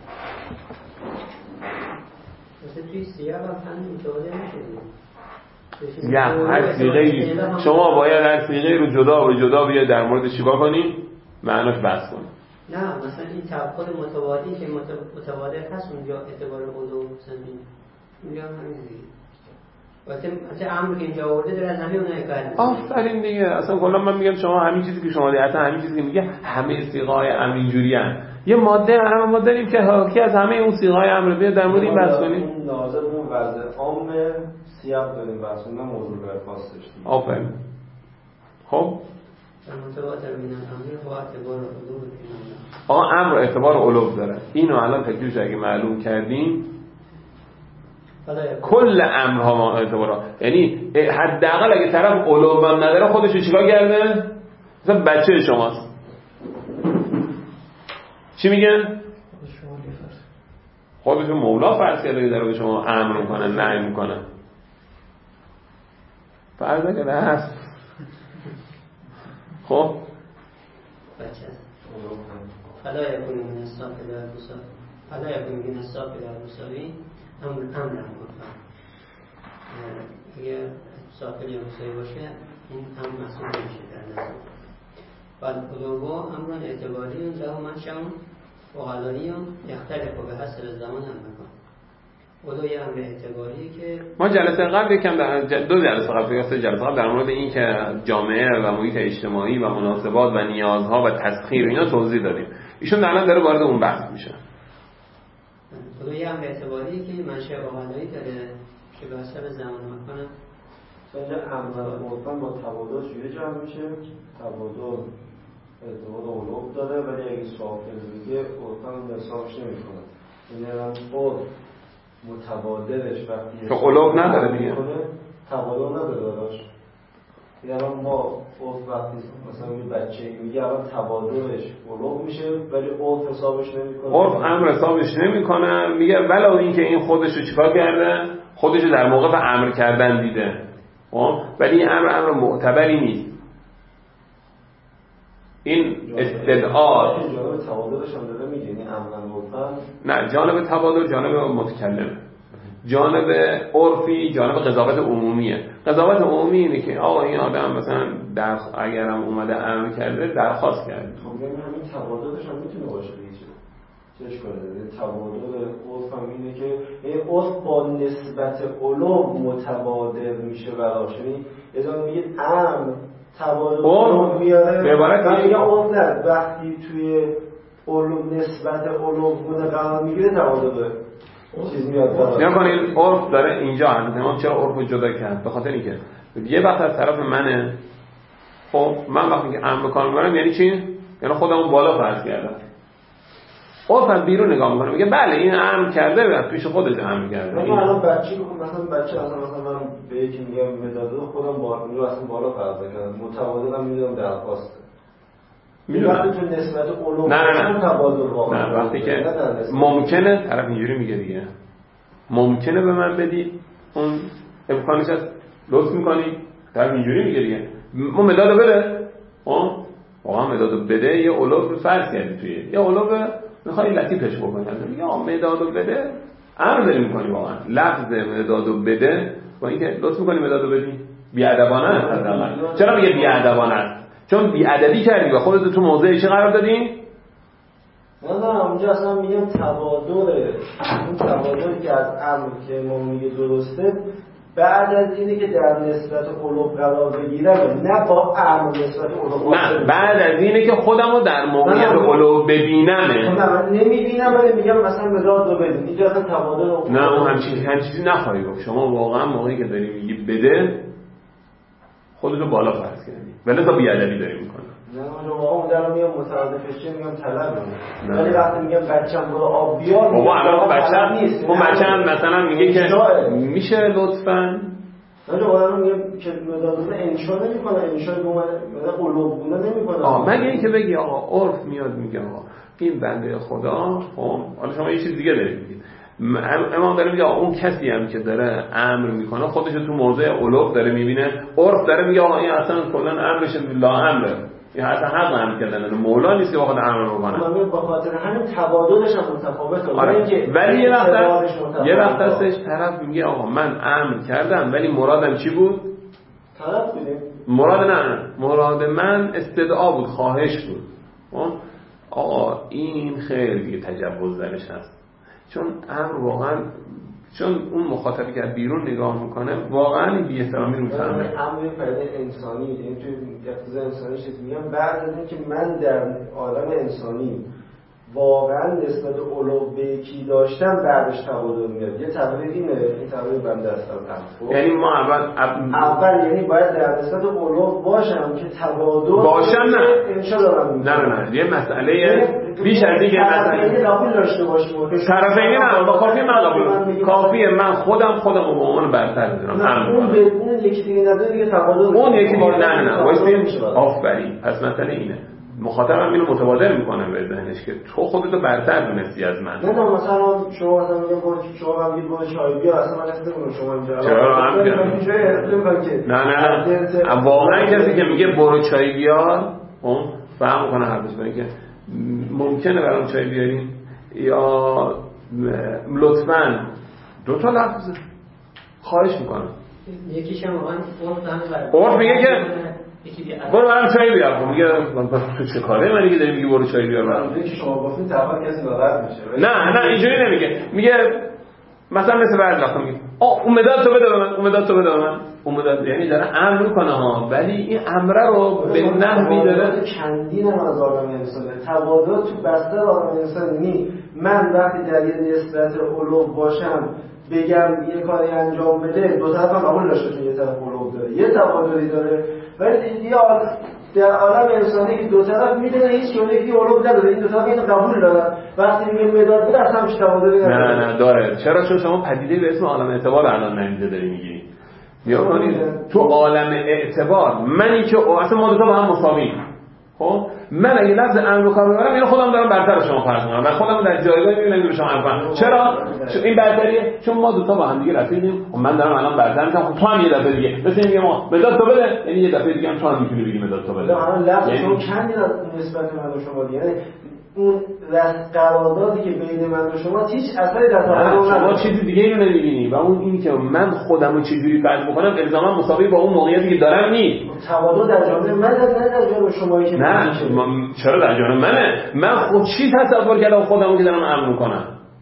مثلا توی سیاق هم همین متبادل میشه. یا هر صیغه‌ای شما باید هر صیغه‌ای رو جدا و جدا بیاید در مورد چیکار کنی؟ معناش بحث کنی. نه مثلا این تبادل متبادلی که متبادل هست اونجا اعتبار علو مثلا اینجا همین دیگه. واسه امر که اینجا آورده داره از همه اونها حکایت می‌کنه. آفرین دیگه. اصلا کلا من میگم شما همین چیزی که شما اصلا همین چیزی که میگه همه صیغه‌های امر اینجوریان. یه ماده امر ما داریم که حاکی از همه اون صیغه‌های امر بیاد در مورد این بحث کنیم. ناظر اون وضع عام سیاق داریم بحث کنیم، موضوع به خاص داشتیم. آفرین. خب متواتر بین امر و اعتبار علو بین آقا امر اعتبار علو داره. اینو الان تکلیفش اگه معلوم کردیم کل امرها ما اعتبارا، یعنی حداقل اگه طرف علو هم نداره خودشو چیکار کرده؟ مثلا بچه شماست چی میگن؟ خودشو مولا فرض کرده داره به شما امر میکنه نهی میکنه. فرض کرده هست. خب بچه فلا یکون من الصاف الى المصاف، فلا یکون من الصاف الى المصاوی امر مطلق. اگر صافل یا مساوی باشه این امر محسوب نمیشه در نظر. فالعلو امر اعتباری له منشأ وغلایی یختلف به حسب زمان و مکان. علو یه امر اعتباری که ما جلسه قبل یکم دو جلسه قبل یا سه جلسه قبل در مورد این که جامعه و محیط اجتماعی و مناسبات و نیازها و تسخیر اینا توضیح دادیم. ایشون الان داره وارد اون بحث میشه. علو یه امر اعتباری که منشأ وغلایی داره که به حسب زمان و مکان. اینجا امر عرفاً با تبادل چجوری جمع میشه؟ تبادل اعتبار علو داره ولی اگه صافل بگه عرفاً حسابش نمیکنه. یعنی الان عرف متبادلش وقتی که علو نداره دیگه. تبادل نداره داشت. یعنی الان ما عرف وقتی مثلا یه بچه میگه الان تبادلش علو میشه ولی عرف حسابش نمیکنه. عرف امر حسابش نمیکنه، میگه ولو اینکه این خودشو چیکار کرده؟ خودشو در موقع امر کردن دیده. خب ولی این امر معتبری نیست. این استدعا جانب تبادلش هم داره میگه، یعنی امر عرفاً نه، جانب تبادل جانب متکلم، جانب عرفی جانب قضاوت عمومیه. قضاوت عمومی اینه که آقا این آدم مثلا اگرم اومده امر کرده درخواست کرده. خب یعنی همین تبادلش هم میتونه باشه دیگه. چه اشکالی داره؟ تبادل عرف هم اینه که یعنی عرف با نسبت علو متبادل میشه براش. یعنی اذا میگه امر تبادل میاره به عبارت میگه عرف نه وقتی توی علو نسبت علو قرار میگیره تبادل چیز میاد. نگاه کنید عرف داره اینجا هم چرا عرف رو جدا کرد؟ به خاطر اینکه یه وقت از طرف منه. خب من وقتی که امر کار می‌کنم یعنی چی؟ یعنی خودمون بالا فرض کردم. عرف بیرون نگاه میکنه میگه بله این امر کرده و پیش خودش امر کرده. من الان بچه مثلا من به یکی میگم مداد خودم بالا اصلا بالا فرض کردم متبادلم میدونم درخواسته. میدونم تو نسبت علوم نه تبادل واقعا نه وقتی که ممکنه طرف اینجوری میگه دیگه ممکنه به من بدی اون امکانش هست لطف میکنی طرف اینجوری میگه دیگه اون مدادو بده واقعا مدادو بده یه علوم فرض کردی توی یه علوم میخوای لطیفش بکنی یا مدادو بده امر داری میکنی واقعا لفظ مدادو بده با اینکه لطف میکنی مدادو بدی بی‌ادبانه است. چرا میگه بی‌ادبانه است؟ چون بی‌ادبی کردی و خودت تو موضع چه قرار دادی؟ نه اونجا اصلا میگم تبادله. اون تبادلی که از امر که ما میگه درسته بعد از اینه که در نسبت قلوب قرار بگیرم نه با امر نسبت قلوب نه بعد از اینه که خودمو در موقعیت قلوب ببینمه. من نمیبینم ولی میگم مثلا مداد رو بدین اینجا اصلا تبادل نه اون همچین چیزی نخواهی گفت. شما واقعا موقعی که داری میگی بده خودتو بالا فرض کردی ولی تا بی‌ادبی داری میکنی. نه اونجا واقعا اون درو میگم مترادفش چه میگم طلبه ولی وقتی میگم بچه‌م برو آب بیار بابا الان بچه‌م نیست اون بچه‌م مثلا میگه که میشه لطفاً اونجا واقعا میگم که مدادونه انشا نمیکنه انشا مثلا قلوب بونه نمیکنه مگه اینکه بگی آقا عرف میاد میگه آقا این بنده خدا حالا شما یه چیز دیگه دارید میگید امام داره میگه اون کسی هم که داره امر میکنه خودش تو موضع علوف داره میبینه عرف داره میگه آقا این اصلا کلا امرش لا امره این اصلا حق هم کردن مولا نیست که واخد امر بکنه. من به خاطر همین تبادلش هم متفاوته. ولی یه وقت هستش طرف میگه آقا من امر کردم ولی مرادم چی بود؟ طرف بودیم مراد من استدعا بود خواهش بود. آقا این خیلی دیگه تجاوز درش هست چون امر واقعا چون اون مخاطبی که بیرون نگاه میکنه واقعا این بی‌احترامی رو فهمه. امر پدیده انسانی یعنی توی اقتضای انسانی چیز میگم بعد از اینکه من در عالم انسانی واقعا نسبت علو به کی داشتم بعدش تبادل میاد. یه تعبیر اینه این تعبیر بنده هستم یعنی ما اول یعنی باید در نسبت علو باشم که تبادل باشم نه انشا دارم نه یه مسئله بیش از این مسئله قبول داشته باشیم طرفینی نه با کافی من قبول کافیه من خودم به عنوان برتر میدونم اون به اون یکی دیگه نداره دیگه تبادل اون یکی دیگه نه وایسین آفرین پس مسئله اینه مخاطبم اینو متبادر میکنه به ذهنش که تو خودتو برتر دونستی از من. نه مثلا شما مثلا میگم شما من میگید برو چای بیار اصلا من نمیدونم شما اینجا چرا نه واقعا کسی که میگه برو چای بیار اون فهم کنه حرفش برای که ممکنه برام چای بیارین یا لطفاً دو تا لفظ خواهش میکنم یکیش هم واقعا اون میگه که برو برام چای بیار میگه تو چه کاره من دیگه داری میگی برو چای بیار برام اینکه شما گفتین طبعا کسی ناراحت میشه نه اینجوری نمیگه میگه مثلا مثل بعد وقتا میگه اون مداد تو بده به من اون مداد یعنی داره امر میکنه ها ولی این امره رو به نحوی داره چندین از عالم انسانه تبادل تو بستر عالم انسانی من وقتی در یه نسبت علو باشم بگم یه کاری انجام بده دو طرف هم قبول داشته که یه طرف علو داره یه تبادلی داره ولی در عالم انسانی که دو طرف میدونه هیچ یکی علو نداره این دو طرف اینو قبول دارن وقتی میگه مداد بده اصلا هیچ تبادلی نداره نه داره چرا چون شما پدیده به اسم عالم اعتبار الان نمیده داری میگی یا کنید تو عالم اعتبار منی که اصلا ما دو تا با هم مساویم خب من اگه لفظ امر کار ببرم اینو خودم دارم برتر شما فرض می‌کنم من خودم در جایگاهی میبینم که شما حرفم چرا این برتریه چون ما دو تا با هم دیگه رفیقیم و من دارم الان برتر میشم تو هم یه دفعه دیگه مثلا میگم ما مداد تو بده یعنی یه دفعه دیگه هم تو هم میتونی بگی مداد تو بده الان لفظ شما چندی نسبت من و شما دیگه اون قراردادی که بین من و شما هیچ اثری در تبادل شما چیزی دیگه اینو نمی‌بینی و اون این که من خودمو چجوری فرض بکنم الزاما مساوی با اون موقعیتی که دارم نیست تبادل در جانب من نه در جانب شمایی که نه چرا در جانب منه من خود چی تصور کردم خودمو که دارم امر میکنم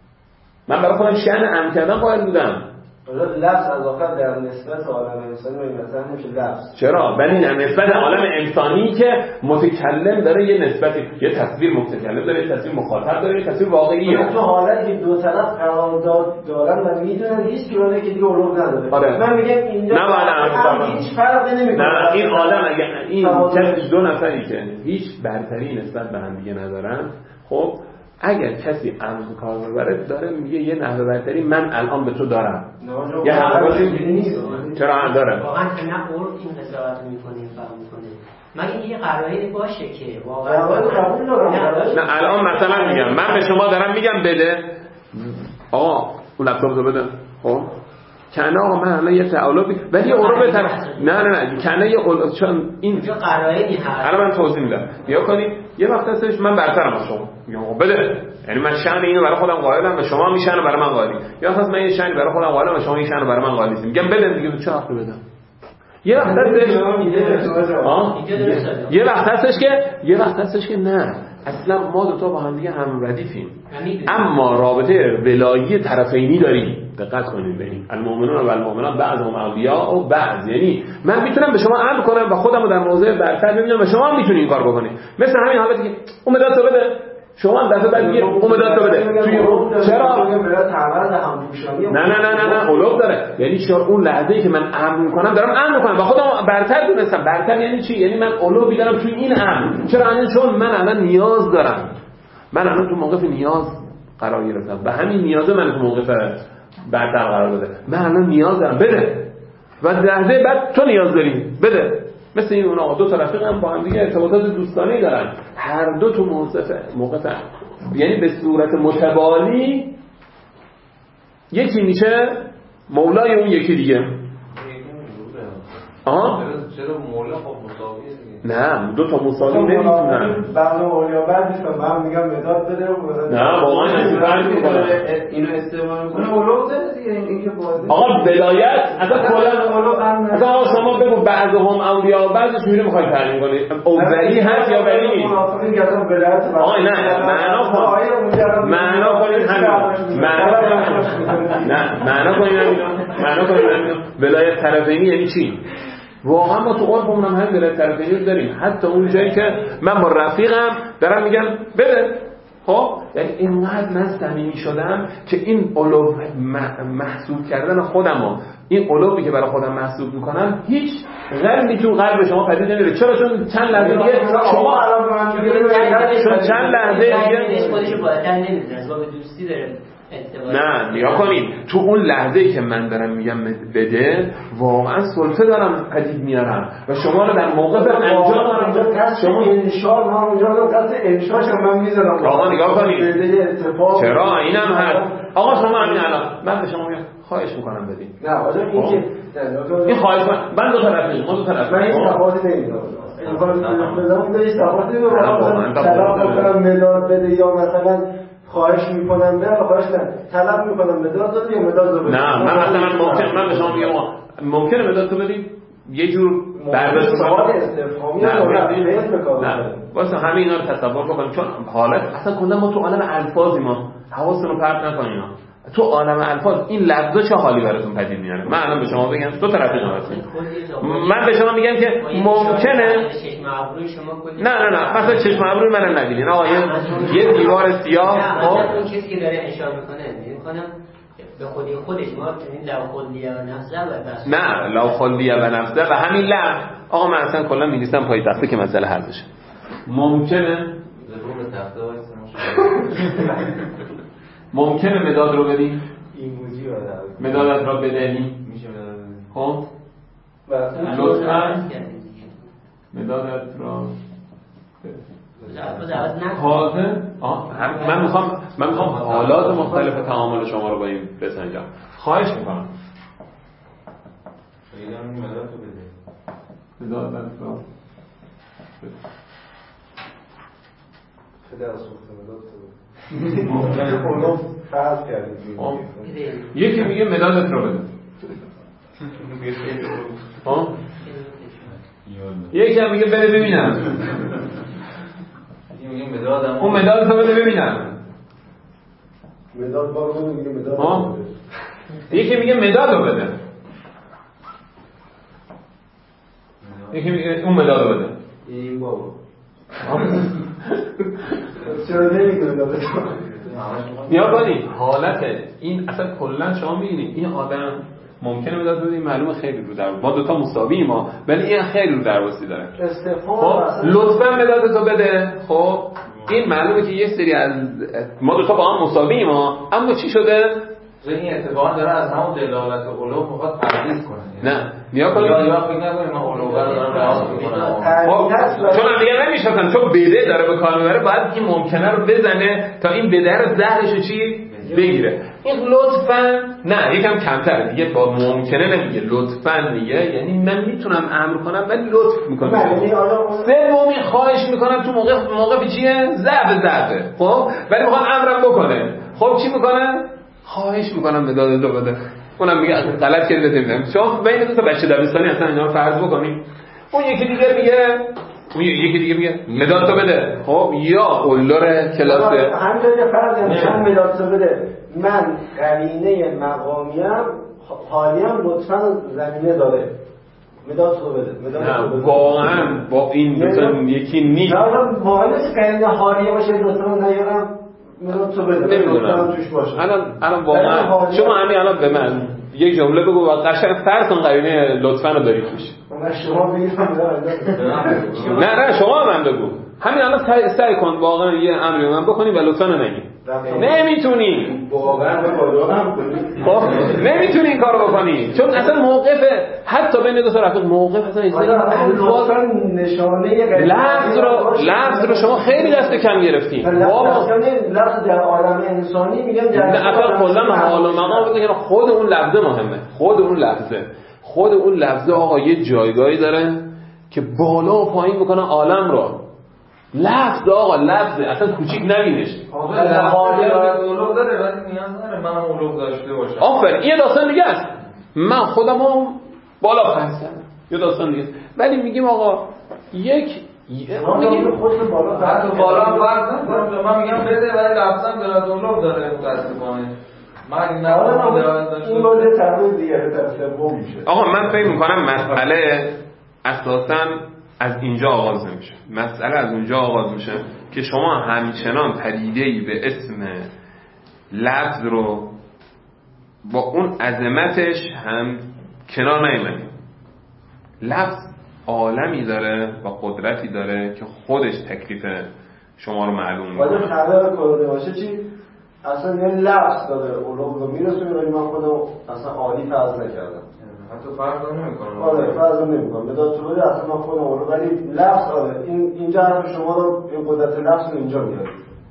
من برای خودم شأن امر کردن قائل بودم لفظ از آخر در نسبت عالم انسانی مثلا نمیشه لفظ چرا ولی در نسبت عالم انسانی که متکلم داره یه نسبتی یه تصویر متکلم داره یه تصویر مخاطب داره یه تصویر واقعیه تو حالتی که دو طرف قرارداد دارن و میدونن هیچ کیونه که دیگه علوم نداره آره. من میگم اینجا هیچ فرقی نمیکنه نه این عالم اگه این دو نفری که هیچ برتری نسبت به هم دیگه ندارن خب اگر کسی امر کار ببره داره میگه یه نحوه برتری من الان به تو دارم یه حوالی نیست چرا داره واقعا نه عرف این قضاوت میکنه فهم میکنه مگه یه قرائنی باشه که واقعا قبول دارم نه الان مثلا میگم من به شما دارم میگم بده آقا اون لپتاپتو بده خب کنه آقا من الان یه تعالبی ولی یه عرف بهتر نه کنه یه چون این قرائنی هست الان من توضیح میدم یا کنید یه وقت هستش من برترم از شما میگم بده یعنی من شأن اینو برای خودم قائلم و شما میشن برای من قائلی یا وقت من یه شأنی برای خودم قائلم و شما یه شأن برای من قائلی میگم بده دیگه چه حقی بدم یه وقت هستش که نه اصلا ما دو تا با هم دیگه هم ردیفیم اما رابطه ولایی طرفینی داریم دقت کنید ببینید المؤمنون و المؤمنات بعضهم اولیاء و بعض یعنی من میتونم به شما امر کنم و خودمو در موضع برتر ببینم و شما هم میتونید این کار بکنید مثل همین حالتی که اون مداد تو بده شما هم دفعه بعد میگه اون مداد تو بده چرا نه اولوب داره یعنی اون لحظه‌ای که من امر میکنم دارم امر میکنم و خودم برتر دونستم برتر یعنی چی یعنی من اولوبی دارم توی این امر چرا چون من الان نیاز دارم من الان تو موقف نیاز قرار گرفتم و همین نیازه من تو موقف برتر قرار بده من الان نیاز دارم بده و لحظه بعد تو نیاز داری بده مثل این اونا دو تا رفیق هم با هم دیگه ارتباطات دوستانه‌ای دارن هر دو تو موقف یعنی به صورت متوالی یکی میشه مولای اون یکی دیگه چرا مولا خب مساویه دیگه نه دو تا مساوی نمیتونن برنامه اولیا بعد نیستم من میگم مداد بده نه واقعا این فرق میکنه اینو استعمال میکنه اولو بده دیگه این که بازی آقا ولایت اصلا کلا آقا شما بگو بعضهم اولیاء و بعضش میره میخوای تعیین کنی اولی هست یا ولی نیست آقا نه معنا کنید ولایت طرفینی یعنی چی واقعا ما تو عرفمون هم همین ولایت طرفینی داریم حتی اون جایی که من با رفیقم دارم میگم بده خب یعنی اینقدر من صمیمی شدم که این علو محسوب کردن خودمو این علوی که برای خودم محسوب میکنم هیچ غمی تو قلب شما پدید نمیره چرا چون چند لحظه دیگه شما چون چند لحظه دیگه خودشو بالاتر نمیذاره از باب دوستی داره نه نگاه کنید تو اون لحظه‌ای که من دارم میگم بده واقعا سلطه دارم پدید میارم و شما رو در موقف انجام شما انشاء ما اونجا رو قصد انشاءش من میذارم آقا نگاه کنید چرا اینم هست آقا شما همین الان من به شما خواهش میکنم بدین نه آقا این که این خواهش من دو طرف من این صفاتی نمیدونم این کار بدم بهش صفاتی نمیدونم طلب مداد بده یا مثلا خواهش میکنم نه خواهش نه طلب میکنم مداد دادی یا مداد دادی نه من مثلا من به شما میگم ممکنه مداد تو بدی یه جور برداشت سوال استفهامی نه واسه همه اینا رو تصور بکنیم چون حالت اصلا کلا ما تو عالم الفاظی ما حواستون رو پرت نکنین تو عالم الفاظ این لفظا چه حالی براتون پدید میاره من الان به شما بگم دو طرفی هستین من به شما میگم که ممکنه نه مثلا چشم ابروی منم نبینین آقا یه دیوار سیاه خب اون چیزی که داره اشاره میکنه به خودش ما بتونیم لو خلیه و نفسه و بس نه لو خلیه و نفسه و همین لفظ آقا من اصلا کلا می‌نویسم پای تخته که مسئله حل بشه ممکنه ممکنه مداد رو بدیم ایموجی مدادت را بدهی خب لطفاً مدادت را حاضر من میخوام حالات مختلف تعامل شما رو با این بسنجم خواهش میکنم مدادت را پدر سوخته مداد تو یکی میگه مدادت رو بده یکی هم میگه بده ببینم اون مدادت رو بده ببینم مداد بارو میگه مداد یکی میگه مداد رو بده یکی میگه اون مداد رو بده این بابا چرا نمیگه مداد یا بانی حالت این اصلا کلا شما میبینید این آدم ممکنه مداد بده این معلومه خیلی رو در ما دوتا مساوی ما ولی این خیلی رو درواسی داره استفاده خب لطفا مدادتو بده خب این معلومه که یه سری از ما دو تا با هم مساوییم اما چی شده؟ این اتفاق داره از همون دلالت علو میخواد تبعیض کنه. نه نیا کنید یا فکر نکنید من علو رو دارم رعایت میکنم. چون هم دیگه نمیشناسن، چون بده داره به کار میبره باید این ممکنه رو بزنه تا این بده رو زهرشو چی بگیره. این لطفاً نه یکم کمتره دیگه، با ممکنه نمیگه، لطفاً میگه، یعنی من میتونم امر کنم ولی لطف میکنم. سومی خواهش میکنم تو موقع چیه؟ ضعف خب ولی میخواد امرم بکنه. خب چی میکنه؟ خواهش میکنم مداد تو بده. اونم میگه غلط کردی نمیدونم. شما بین دو تا بچه دبستانی اصلا اینا رو فرض بکنیم. اون یکی دیگه میگه مداد تو بده. خب یا اولور کلاسه همینطوری فرض میشم مداد تو بده. من قرینه مقامیم حالیم لطفاً زمینه داره. مداد تو بده. نه واقعا با این دو تا یکی نیست. نه واقعا قرینه حالیه باشه لطفاً نیارم مداد تو بده. نمیدونم توش باشه. الان واقعا شما همین الان به من یک جمله بگو و قشنگ فرض کن قرینه لطفاً رو داری توش. شما بگیرم نه شما من بگو. همین الان سعی کن واقعا یه امری من بکنی و لطفاً نگی. نمیتونی واقعا خب نمیتونی این کارو بکنی چون اصلا موقف حتی بین دو تا رفیق موقف اصلا الفاظ نشانه لفظ رو شما خیلی دست کم گرفتین. لفظ در عالم انسانی میگم در اصلا کلا حال و مقام بگه خود اون لفظه مهمه. خود اون لفظه آقا یه جایگاهی داره که بالا و پایین میکنه عالم رو. لفظ آقا لفظه اصلا کوچیک نبینش. علوم داره ولی نیاز نداره منم علوم داشته باشم. آفرین یه داستان دیگه است. من خودمو بالا فرض کردم یه داستان دیگه است. ولی میگیم آقا میگیم خودت بالا فرض نمی‌کنم. من میگم بده ولی لفظم داره علوم داره متأسفانه. من این مورد تغییر دیگه در سوم میشه. آقا من فکر می‌کنم مسئله اساساً از اینجا آغاز نمیشه. مسئله از اونجا آغاز میشه که شما همچنان پدیده‌ای به اسم لفظ رو با اون عظمتش هم کنار نیامدید. لفظ عالمی داره و قدرتی داره که خودش تکلیف شما رو معلوم میکنه. ولی خبر کرده باشه چی؟ اصلا یه لفظ داره علوم رو میرسونه ولی من خودم اصلا عالی فرض نکردم. حتی فرض نمی‌کنم. آره فرض نمی‌کنم. مداد تو بده اصلا من خودم رو ولی لفظ آره اینجا حرف شما رو این قدرت لفظ رو اینجا میاره.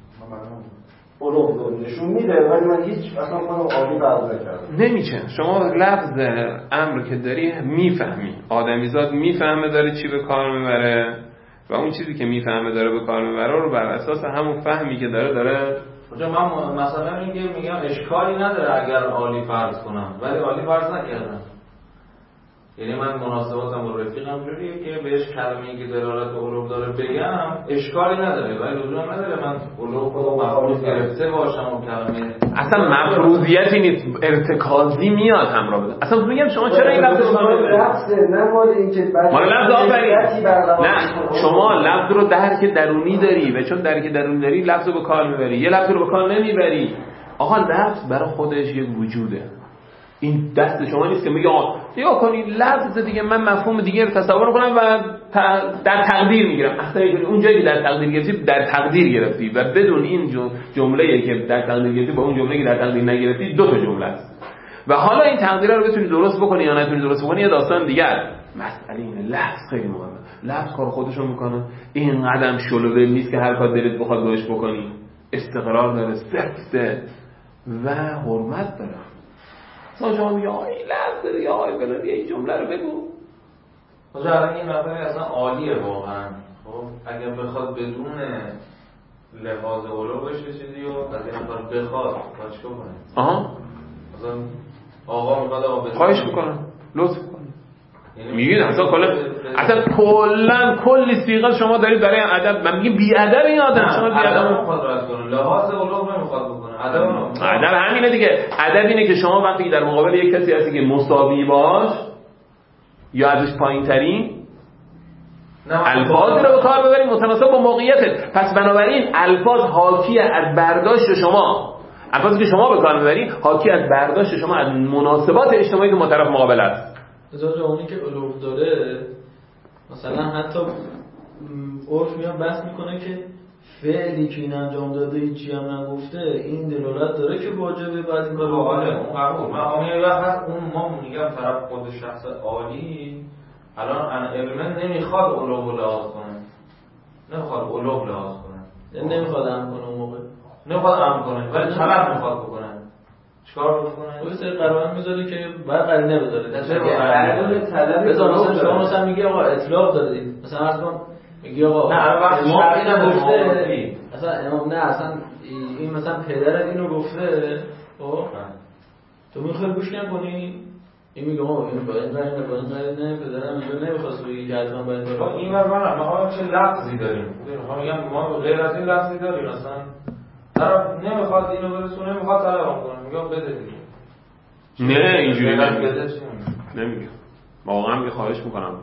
علوم رو نشون میده ولی من هیچ اصلا خودم عالی فرض نکردم. نمیشه. شما لفظ امر که داری میفهمی. آدمیزاد میفهمه داره چی به کار میبره و اون چیزی که میفهمه داره به کار میبره رو بر اساس همون فهمی که داره اونجا من مثلا اینکه میگم اشکالی نداره اگر عالی فرض کنم ولی عالی فرض نکردم. یعنی من مناسباتم با رفیقم جوریه که بهش کلمه‌ای که دلالت به علوم داره بگم اشکالی نداره ولی لزوم نداره من علوم رو مفروض گرفته باشم و کلمه اصلا مفروضیتی نیست، ارتکازی میاد همراه بده. اصلا میگم شما چرا این لفظ رو نه شما لفظ رو درک درونی داری و چون درک درونی داری لفظ رو به کار میبری. یه لفظ رو به کار نمیبری. آقا لفظ برای خودش یک وجوده. این دست شما نیست که میگه نگاه کنید لفظ دیگه من مفهوم دیگه رو تصور کنم و در تقدیر میگیرم. اصلا اون جایی که در تقدیر گرفتی در تقدیر گرفتی و بدون این جمله‌ای که در تقدیر گرفتی با اون جمله‌ای که در تقدیر نگرفتی دو تا جمله است. و حالا این تقدیر رو بتونی درست بکنی یا نتونی درست بکنی یه داستان دیگه است. مسئله اینه لفظ خیلی مهمه. لفظ کار خودشو میکنه. این قدم شلوغ نیست که هر کار دلت بخواد باش بکنی. استقرار داره، سفته و حرمت داره. شما میگه این لفظ داره یا فلان این جمله رو بگو. الان این مطلب اصلا عالیه واقعا. خب اگر بخواد بدون لحاظ علو بشه چیزی رو از این نفر بخواد چیکار کنه؟ مثلا آقا میخواد آقا بده خواهش میکنم لطف کنه. میگید اصلا کلی صیغه شما دارید برای ادب. من میگم بی ادب این آدم. شما بی ادب نمیخواد رد کنه. لحاظ علو نمیخواد بکنه. ادب همینه دیگه. ادب اینه که شما وقتی در مقابل یک کسی هستی که مساوی باش یا ازش پایین‌ترین الفاظ رو به کار ببرید متناسب با موقعیتت. پس بنابراین الفاظ حاکی از برداشت شما، الفاظی که شما به کار میبرید حاکی از برداشت شما از مناسبات اجتماعی که طرف مقابل است. ازاده اونی که علوم داره مثلا حتی عرف میاد بحث میکنه که فعلی که این انجام داده هیچی هم نگفته این دلالت داره که واجبه بعد این کارو بکنه. اون قبول. من آمیه وقت اون ما میگم طرف خود شخص عالی الان علما نمیخواد علو لحاظ کنه، نمیخواد علو لحاظ کنه، نمیخواد امر کنه اون موقع، نمیخواد امر کنه ولی طلب میخواد بکنه. چیکار بکنه؟ اون سری قرار میذاره که بعد قرینه بذاره. چرا قرار طلب مثلا شما مثلا میگی آقا اطلاق دادید، مثلا عرض کن میگی آقا امام اینو گفته، مثلا امام نه اصلا این مثلا پدرت اینو گفته، خب تو میخوای گوش نکنی؟ این میگه آقا این با این قرینه پدرم اینجا نمیخواست بگی که حتما باید این کارو. این ور ما چه لفظی داریم؟ ما میگم ما غیر از این لفظی داریم، مثلا طرف نمیخواد اینو برسونه، نمیخواد طلب کنه، میگم بده دیگه. نه اینجوری نمیگم. واقعا میگه خواهش میکنم.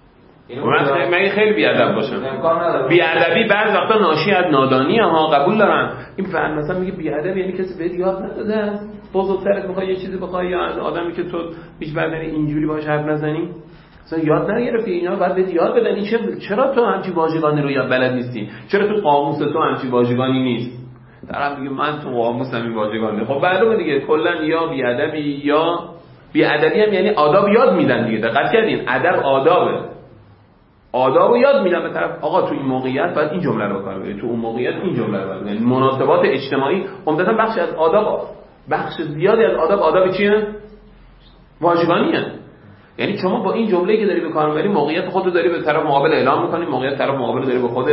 من خیلی بیادب باشم. بیادبی بعض وقتا ناشی از نادانی ها، قبول دارم. این فهم مثلا میگه بیادب یعنی کسی بهت یاد نداده، بزرگترت میخوای یه چیزی بخوای یا از آدمی که تو هیچ وقت اینجوری باهاش حرف نزنی، مثلا یاد نگرفتی اینا بعد بهت یاد بدن. این چرا تو همچین واژگانی رو یاد بلد نیستی؟ چرا تو قاموس تو همچین واژگانی نیست؟ طرف میگه من تو قاموسم این واژگان. خب معلومه دیگه کلا یا بیادبی یا بیادبی هم یعنی آداب یاد میدن دیگه. دقت کردین ادب آدابه، آدابو یاد میدن به طرف. آقا تو این موقعیت باید این جمله رو کار بگیری، تو اون موقعیت این جمله رو باید بگیری. مناسبات اجتماعی عمدتاً بخشی از آداب، بخش زیادی از آداب چیه؟ واژگانیه. یعنی شما با این جمله‌ای که داری به کار میبری موقعیت خودت داری به طرف مقابل اعلام می‌کنی، موقعیت طرف مقابل داری به خودت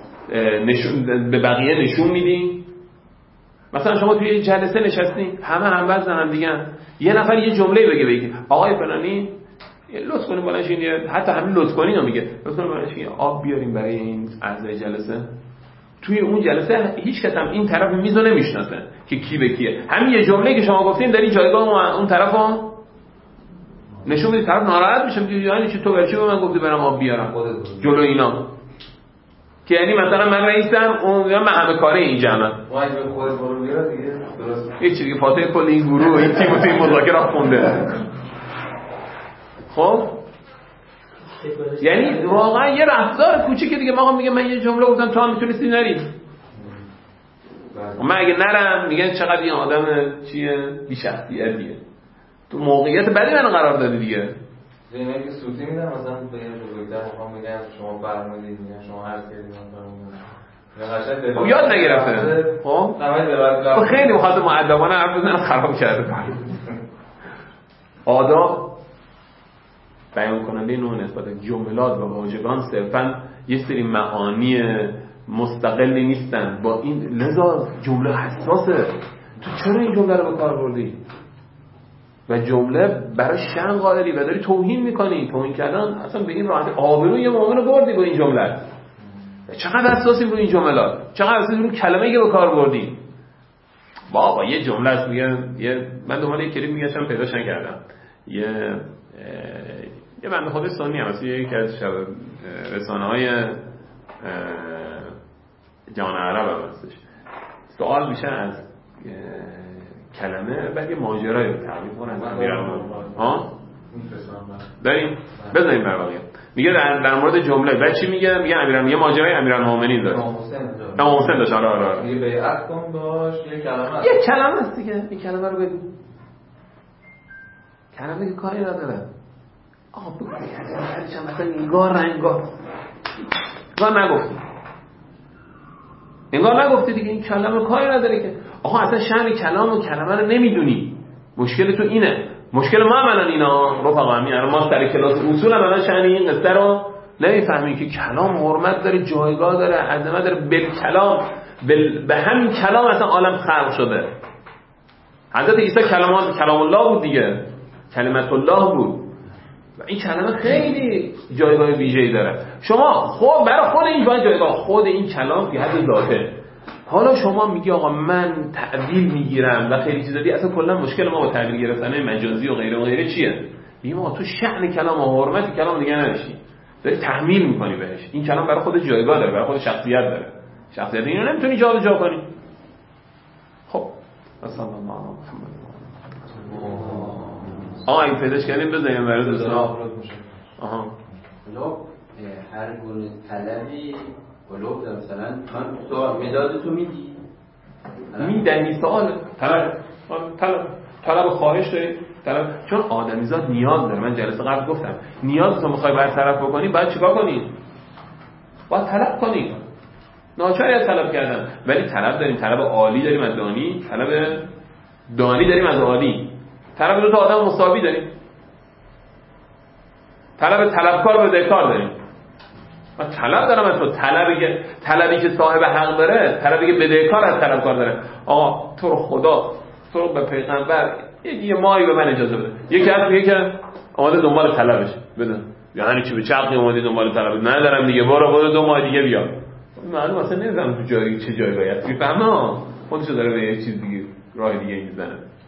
نشون به بقیه نشون میدی. مثلا شما توی یه جلسه نشستی، همه وزن هم دیگه، یه نفر یه جمله بگه آقای فلانی لطف کنیم بلنش این، حتی همین لطف کنین رو میگه لطف کنیم بلنش این آب بیاریم برای این اعضای جلسه. توی اون جلسه هیچ کس هم این طرف میزو نمیشناسه که کی به کیه. همین یه جمله که شما گفتین داری جایگاه اون طرفو نشون میدی، طرف ناراحت میشه، میگه یعنی چی تو برچی به من گفتی برام آب بیارم جلو اینا، که یعنی مثلا من رئیسم اون من همه کاره این جمعم، ما اگه خودت برو بیاره دیگه درست هیچ چیزی که فاتحه کل این گروه این تیم و تیم مذاکره خونده. خب یعنی واقعا یه رفتار کوچیک دیگه. ما میگه من یه جمله گفتم تو هم میتونستی نری، من اگه نرم میگن چقدر این آدم چیه بی شخصیتیه، تو موقعیت بدی منو قرار دادی دیگه. اینه که سوتی میدن مثلا به یه بزرگتر میخوام میگن شما فرمودید، میگن شما عرض کردید خب یاد نگرفته. خب خیلی مخاطب مؤدبانه حرف بزنه خراب کرده. آداب بیان کننده نوع نسبت جملات و واژگان صرفاً یه سری معانی مستقلی نیستن، با این لذا جمله حساسه. تو چرا این جمله رو به کار بردی؟ و جمله برای شأن قائلی و داری توهین میکنی. توهین کردن اصلا به این راحتی. آبروی یه مؤمن رو بردی با این جمله. چقدر حساسیم روی این جملات، چقدر حساسیم روی کلمه‌ای که به کار بردی. بابا یه جمله است میگه من دنبال یه کلیپ میگشتم پیداش نکردم، یه بنده خود سنی هم هست، یکی از رسانه‌های جهان عرب هم هستش، سوال میشه از کلمه بعد یه ماجرایی رو تعریف کنه از امیرالمومنین. داریم بزنیم بر واقعا. میگه در مورد جمله بعد چی میگه امیرالمومنین یه ماجرای امیرالمومنین داره. امام حسین داشت. آره میگه بیعت کن باش، یه کلمه است دیگه. این کلمه رو بگو. کلمه که کاری نداره. آقا بگو کلمه مثلا انگار نگفتی دیگه. این کلمه کاری نداره که آقا اصلا شأن کلام و کلمه رو نمیدونی. مشکل تو اینه. مشکل ما الان اینا رفقا همین ما سر کلاس اصول الان شأن این قصه رو نمیفهمیم که کلام حرمت داره، جایگاه داره، عظمت داره. بالکلام به همین کلام اصلا عالم خلق شده. حضرت عیسی کلام الله بود دیگه، کلمت الله بود و این کلمه خیلی جایگاه ویژه‌ای داره. شما خب برای خود این جایگاه خود این کلام که حد ذاته. حالا شما میگی آقا من تعبیر میگیرم و خیلی چیزا دیگه. اصلا کلا مشکل ما با تعبیر گرفتن مجازی و غیره و غیره چیه؟ میگیم آقا تو شأن کلام و حرمت کلام دیگه نداشتی، داری تحمیل میکنی بهش. این کلام برای خود جایگاه داره، برای خود شخصیت داره. شخصیت اینو نمیتونی جابجا کنی. خب مثلا ما محمد این پیداش کردیم بزنیم برای دوستان. لو هر گونه طلبی قلوب مثلا من سوال مداد تو میدی میدنی سوال طلب خواهش داری چون آدمیزاد نیاز داره. من جلسه قبل گفتم نیاز رو میخوای برطرف بکنی باید چیکار کنی؟ باید طلب کنی. ناچاری طلب کردن، ولی طلب داریم، طلب عالی داریم از دانی، طلب دانی داریم از عالی، طلب دو تا آدم مساوی داریم، طلب طلبکار و بدهکار داریم. من طلب دارم از تو، طلبی که صاحب حق داره، طلبی که بدهکار از طلبکار داره. آقا تو رو خدا، تو رو به پیغمبر یه ماهی به من اجازه بده. یکی از میگه که آماده دنبال طلبش بده، یعنی چی به چقدر اومدی دنبال طلب؟ ندارم دیگه، برو 2 ماه دیگه بیا. معلوم اصلا نمیدونم تو چه جایی باید میفهمه خودشو داره به یه چیز دیگه راه دیگه میزنه.